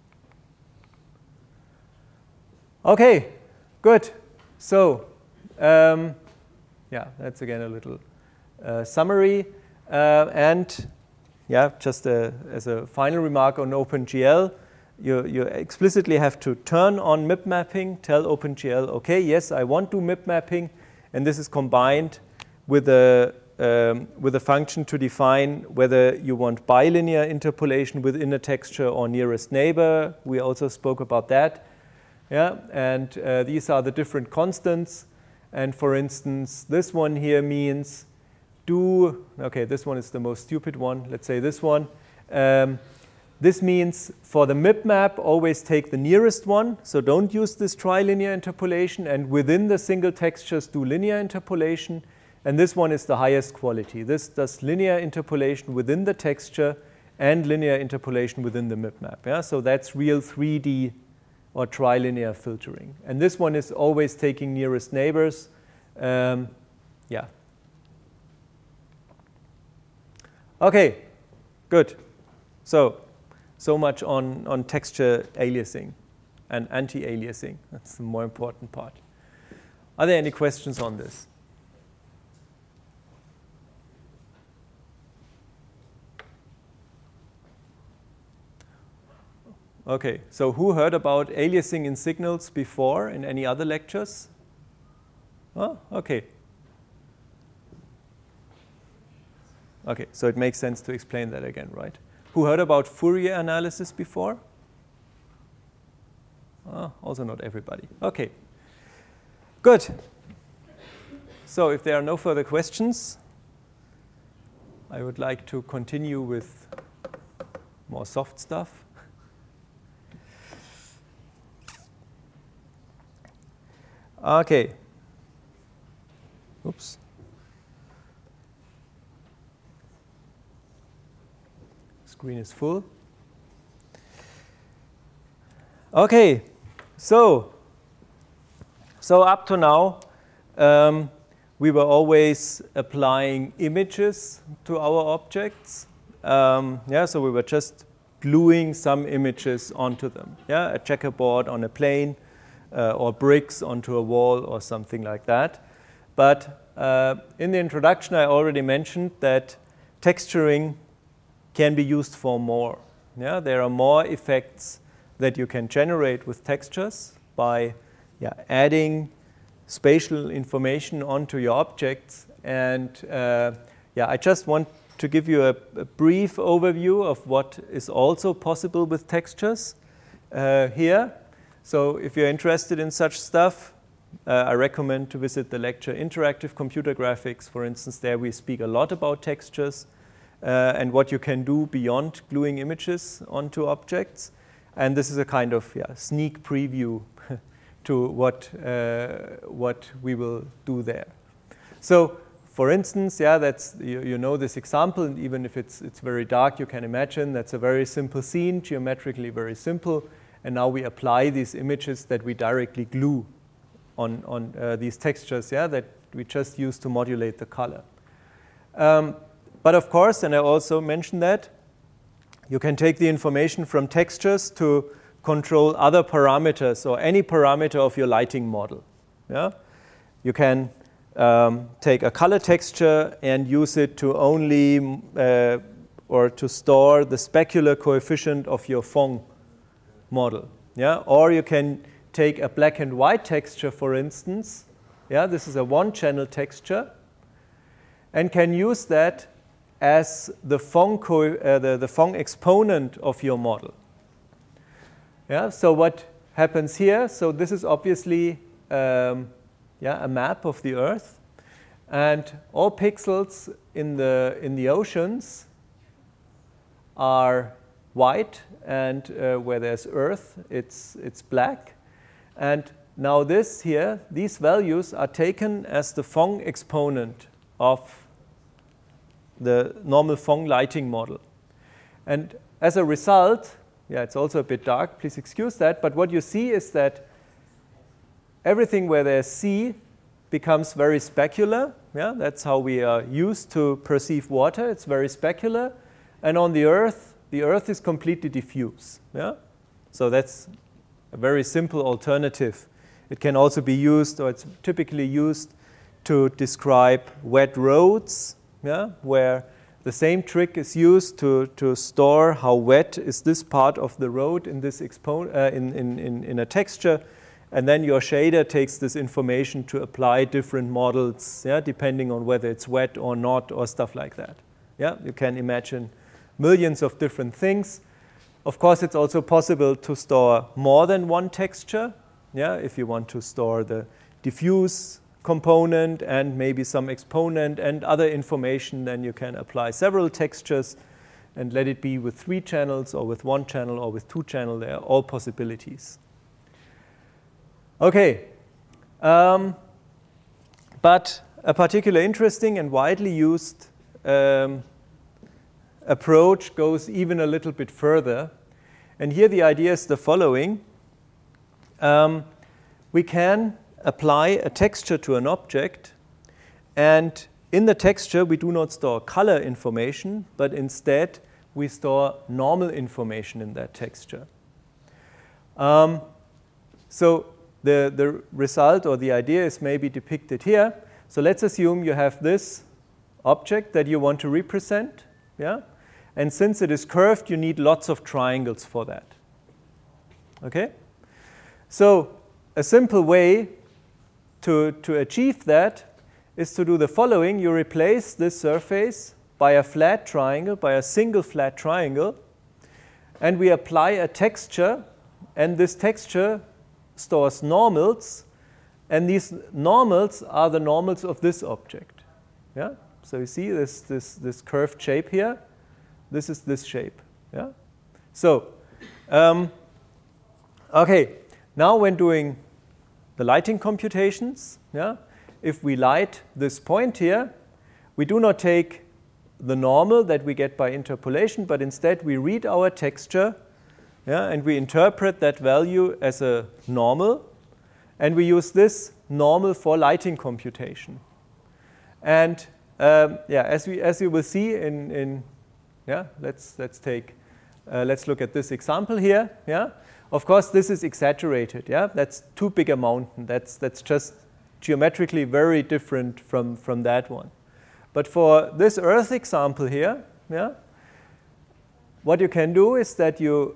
Okay, good. So, um, yeah, that's again a little uh, summary. Uh, and yeah, just a, as a final remark on OpenGL, you, you explicitly have to turn on MIP mapping, tell OpenGL, okay, yes, I want to do MIP mapping, and this is combined with a, um, with a function to define whether you want bilinear interpolation within a texture or nearest neighbor. We also spoke about that. Yeah, and uh, these are the different constants. And for instance, this one here means do, okay, this one is the most stupid one. Let's say this one. Um, this means for the MIP map, always take the nearest one. So don't use this trilinear interpolation. And within the single textures, do linear interpolation. And this one is the highest quality. This does linear interpolation within the texture and linear interpolation within the MIP map. Yeah? So that's real three D or trilinear filtering. And this one is always taking nearest neighbors. Um, yeah. Okay, good. So, so much on, on texture aliasing and anti-aliasing. That's the more important part. Are there any questions on this? Okay, so who heard about aliasing in signals before in any other lectures? Oh, okay. Okay, so it makes sense to explain that again, right? Who heard about Fourier analysis before? Oh, also not everybody. Okay, good. So if there are no further questions, I would like to continue with more soft stuff. Okay. Oops. Screen is full. Okay. So, so up to now, um, we were always applying images to our objects. Um, yeah. So we were just gluing some images onto them. Yeah. A checkerboard on a plane. Uh, or bricks onto a wall or something like that. But uh, in the introduction, I already mentioned that texturing can be used for more. Yeah? There are more effects that you can generate with textures by yeah, adding spatial information onto your objects. And uh, yeah, I just want to give you a, a brief overview of what is also possible with textures uh, here. So if you're interested in such stuff, uh, I recommend to visit the lecture Interactive Computer Graphics. For instance, there we speak a lot about textures uh, and what you can do beyond gluing images onto objects. And this is a kind of yeah, sneak preview to what, uh, what we will do there. So for instance, yeah, that's, you, you know this example, and even if it's, it's very dark, you can imagine that's a very simple scene, geometrically very simple. And now we apply these images that we directly glue on, on uh, these textures, yeah, that we just use to modulate the color. Um, but of course, and I also mentioned that, you can take the information from textures to control other parameters or any parameter of your lighting model. Yeah? You can um, take a color texture and use it to only uh, or to store the specular coefficient of your Phong model. Yeah? Or you can take a black and white texture, for instance. Yeah? This is a one-channel texture, and can use that as the Phong, co uh, the, the Phong exponent of your model. Yeah, so what happens here? So this is obviously um, yeah, a map of the Earth. And all pixels in the, in the oceans are white, and uh, where there's Earth, it's, it's black. And now this here, these values are taken as the Phong exponent of the normal Phong lighting model. And as a result, yeah, it's also a bit dark, please excuse that, but what you see is that everything where there's C becomes very specular. Yeah, that's how we are used to perceive water. It's very specular. And on the Earth, the Earth is completely diffuse. Yeah? So that's a very simple alternative. It can also be used, or it's typically used to describe wet roads, yeah, where the same trick is used to, to store how wet is this part of the road in, this expo uh, in, in, in, in a texture. And then your shader takes this information to apply different models, yeah, depending on whether it's wet or not or stuff like that. Yeah, you can imagine millions of different things. Of course, it's also possible to store more than one texture. Yeah, if you want to store the diffuse component and maybe some exponent and other information, then you can apply several textures and let it be with three channels or with one channel or with two channels. There are all possibilities. Okay, um, but a particularly interesting and widely used um, approach goes even a little bit further. And here the idea is the following. Um, we can apply a texture to an object, and in the texture we do not store color information, but instead we store normal information in that texture. Um, so the, the result or the idea is maybe depicted here. So let's assume you have this object that you want to represent, yeah? And since it is curved, you need lots of triangles for that. Okay? So a simple way To, to achieve that is to do the following. You replace this surface by a flat triangle, by a single flat triangle, and we apply a texture, and this texture stores normals, and these normals are the normals of this object. Yeah? So you see this, this, this curved shape here. This is this shape. Yeah? So, um, okay, now when doing the lighting computations, yeah, if we light this point here, we do not take the normal that we get by interpolation, but instead we read our texture, yeah, and we interpret that value as a normal, and we use this normal for lighting computation. And um, yeah, as we as you will see in in yeah, let's let's take uh, let's look at this example here, yeah. Of course, this is exaggerated. Yeah, that's too big a mountain. That's that's just geometrically very different from from that one. But for this Earth example here, yeah, what you can do is that you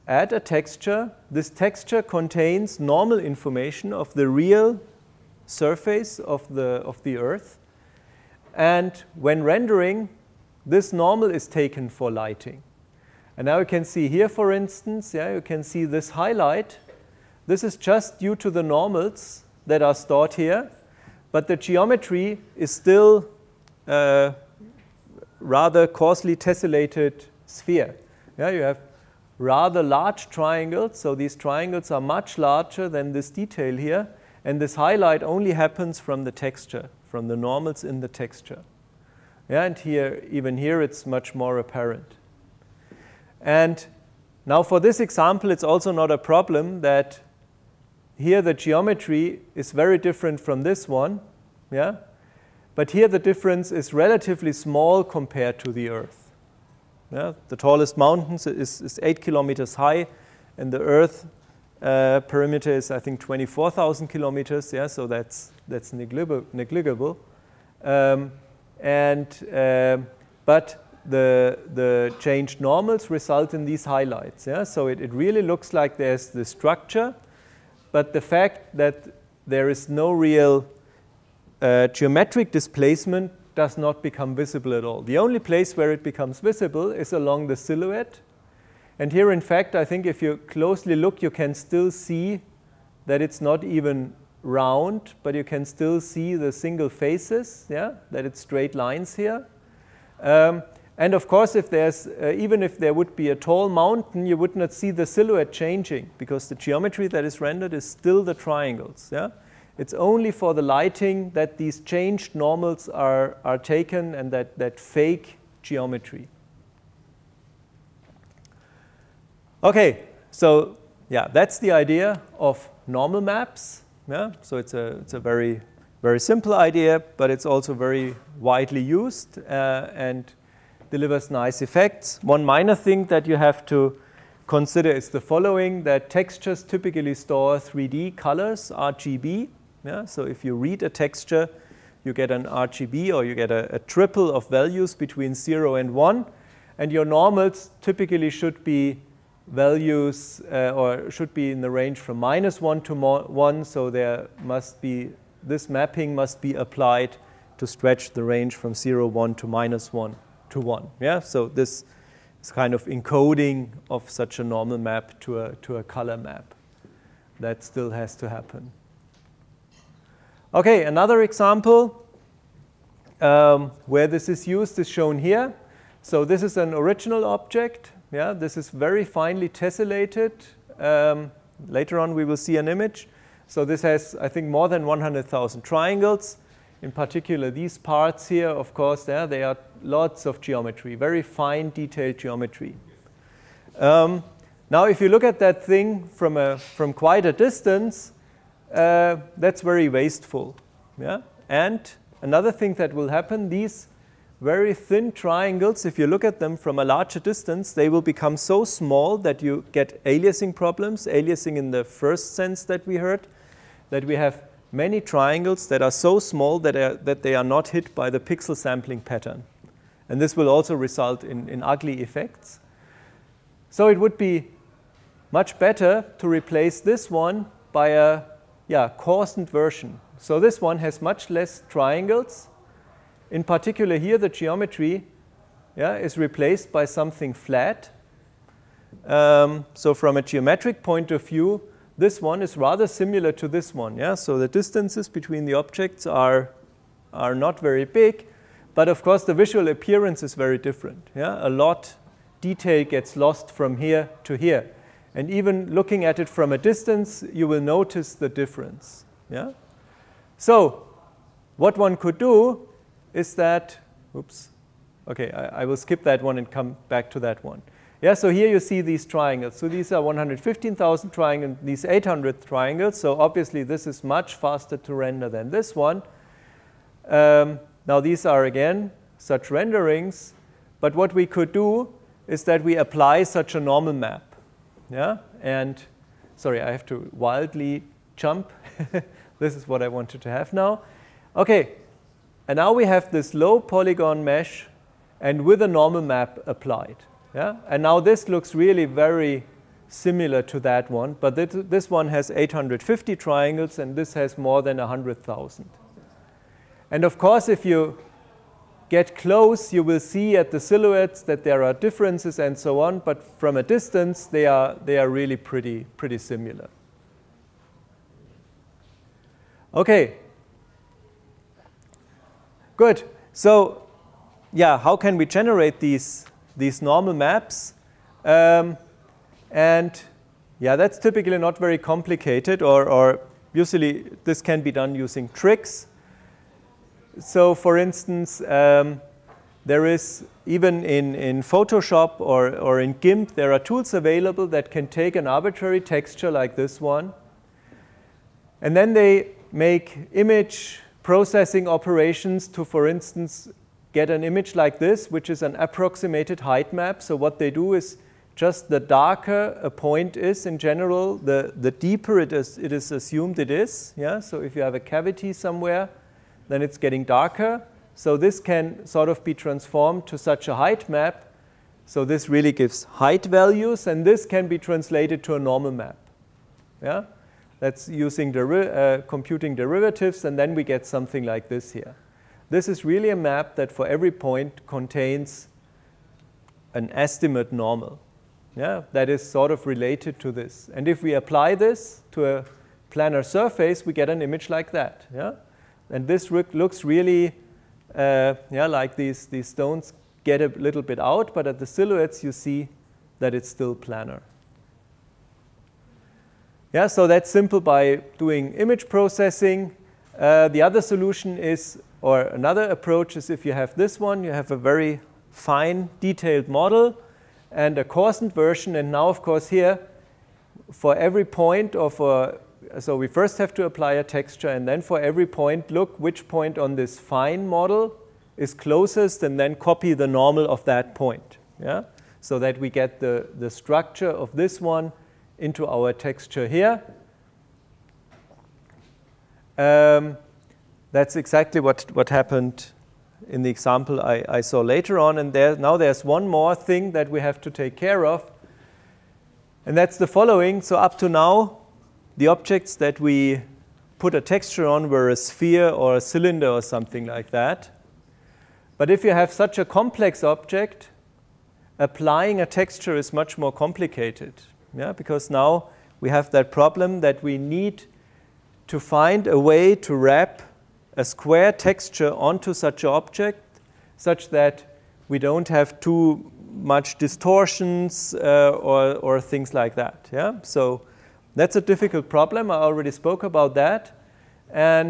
add a texture. This texture contains normal information of the real surface of the, of the Earth. And when rendering, this normal is taken for lighting. And now you can see here, for instance, yeah, you can see this highlight. This is just due to the normals that are stored here, but the geometry is still uh, rather coarsely tessellated sphere. Yeah, you have rather large triangles, so these triangles are much larger than this detail here, and this highlight only happens from the texture, from the normals in the texture. Yeah, and here, even here, it's much more apparent. And now for this example, it's also not a problem that here the geometry is very different from this one, yeah? But here the difference is relatively small compared to the Earth. Yeah? The tallest mountain is, is eight kilometers high, and the Earth uh, perimeter is, I think, twenty-four thousand kilometers, yeah? So that's, that's negligible. negligible. Um, and, uh, but The, the changed normals result in these highlights. Yeah? So it, it really looks like there's the structure, but the fact that there is no real uh, geometric displacement does not become visible at all. The only place where it becomes visible is along the silhouette. And here, in fact, I think if you closely look, you can still see that it's not even round, but you can still see the single faces, yeah? That it's straight lines here. Um, And of course, if there's, uh, even if there would be a tall mountain, you would not see the silhouette changing because the geometry that is rendered is still the triangles. Yeah? It's only for the lighting that these changed normals are, are taken and that, that fake geometry. Okay, so yeah, that's the idea of normal maps. Yeah? So it's a, it's a very, very simple idea, but it's also very widely used uh, and delivers nice effects. One minor thing that you have to consider is the following, that textures typically store three D colors, R G B. Yeah? So if you read a texture, you get an R G B or you get a, a triple of values between zero and one. And your normals typically should be values uh, or should be in the range from minus one to one. So there must be, this mapping must be applied to stretch the range from zero, one to minus one. To one, yeah. So this is kind of encoding of such a normal map to a to a color map. That still has to happen. Okay, another example um, where this is used is shown here. So this is an original object. Yeah, this is very finely tessellated. Um, later on, we will see an image. So this has, I think, more than one hundred thousand triangles. In particular, these parts here, of course, there they are lots of geometry, very fine, detailed geometry. Um, now, if you look at that thing from a from quite a distance, uh, that's very wasteful. Yeah. And another thing that will happen: these very thin triangles, if you look at them from a larger distance, they will become so small that you get aliasing problems. Aliasing in the first sense that we heard, that we have many triangles that are so small that, are, that they are not hit by the pixel sampling pattern. And this will also result in, in ugly effects. So it would be much better to replace this one by a yeah, coarsened version. So this one has much less triangles. In particular here, the geometry yeah, is replaced by something flat. Um, so from a geometric point of view, this one is rather similar to this one. Yeah? So the distances between the objects are, are not very big, but of course the visual appearance is very different. Yeah? A lot detail gets lost from here to here. And even looking at it from a distance, you will notice the difference. Yeah? So what one could do is that, oops, okay, I, I will skip that one and come back to that one. Yeah, so here you see these triangles. So these are one hundred fifteen thousand triangles, these eight hundred triangles. So obviously this is much faster to render than this one. Um, now these are again such renderings. But what we could do is that we apply such a normal map. Yeah, and sorry, I have to wildly jump. This is what I wanted to have now. Okay, and now we have this low polygon mesh and with a normal map applied. Yeah? And now this looks really very similar to that one, but th this one has eight hundred fifty triangles and this has more than one hundred thousand. And of course, if you get close, you will see at the silhouettes that there are differences and so on, but from a distance, they are, they are really pretty, pretty similar. Okay. Good. So, yeah, how can we generate these, these normal maps? Um, and yeah, that's typically not very complicated, or, or usually this can be done using tricks. So, for instance, um, there is, even in, in Photoshop or, or in GIMP, there are tools available that can take an arbitrary texture like this one, and then they make image processing operations to, for instance, get an image like this, which is an approximated height map. So what they do is, just the darker a point is in general, the, the deeper it is, it is assumed it is. Yeah? So if you have a cavity somewhere, then it's getting darker. So this can sort of be transformed to such a height map. So this really gives height values, and this can be translated to a normal map. Yeah? That's using deri uh, computing derivatives, and then we get something like this here. This is really a map that for every point contains an estimate normal. Yeah? That is sort of related to this. And if we apply this to a planar surface, we get an image like that. Yeah? And this looks really uh, yeah, like these, these stones get a little bit out, but at the silhouettes you see that it's still planar. Yeah, so that's simple by doing image processing. Uh, the other solution is, or another approach is, if you have this one, you have a very fine, detailed model and a coarsened version. And now, of course, here, for every point of a, so we first have to apply a texture, and then for every point, look which point on this fine model is closest, and then copy the normal of that point. Yeah? So that we get the, the structure of this one into our texture here. Um, that's exactly what, what happened in the example I, I saw later on. And there, now there's one more thing that we have to take care of. And that's the following. So up to now, the objects that we put a texture on were a sphere or a cylinder or something like that. But if you have such a complex object, applying a texture is much more complicated. Yeah, because now we have that problem that we need to find a way to wrap a square texture onto such an object such that we don't have too much distortions uh, or, or things like that. Yeah? So that's a difficult problem. I already spoke about that. And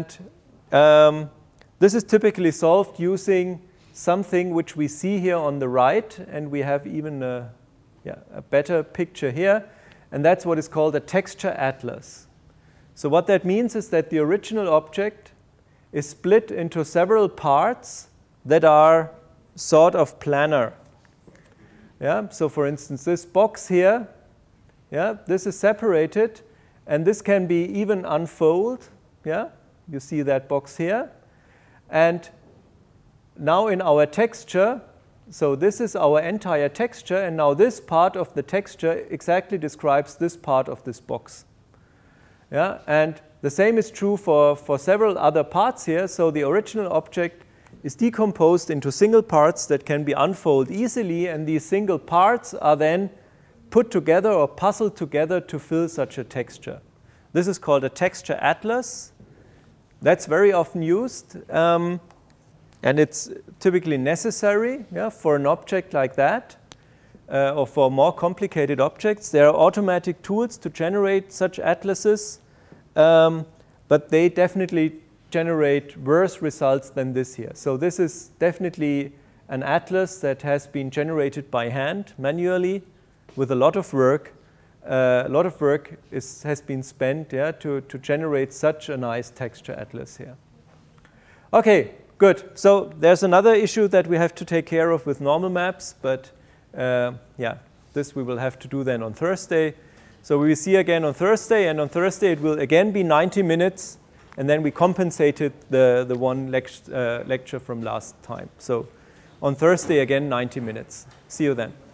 um, this is typically solved using something which we see here on the right, and we have even a, yeah, a better picture here. And that's what is called a texture atlas. So what that means is that the original object is split into several parts that are sort of planar. Yeah? So for instance, this box here, yeah, this is separated, and this can be even unfold. Yeah? You see that box here. And now in our texture, so this is our entire texture, and now this part of the texture exactly describes this part of this box. Yeah? And the same is true for, for several other parts here. So the original object is decomposed into single parts that can be unfolded easily, and these single parts are then put together or puzzled together to fill such a texture. This is called a texture atlas. That's very often used. Um, And it's typically necessary, yeah, for an object like that, uh, or for more complicated objects. There are automatic tools to generate such atlases, um, but they definitely generate worse results than this here. So this is definitely an atlas that has been generated by hand, manually, with a lot of work. Uh, a lot of work is, has been spent, yeah, to, to generate such a nice texture atlas here. Okay. Good. So there's another issue that we have to take care of with normal maps, but uh, yeah, this we will have to do then on Thursday. So we will see again on Thursday, and on Thursday it will again be ninety minutes, and then we compensated the, the one lect uh, lecture from last time. So on Thursday again, ninety minutes. See you then.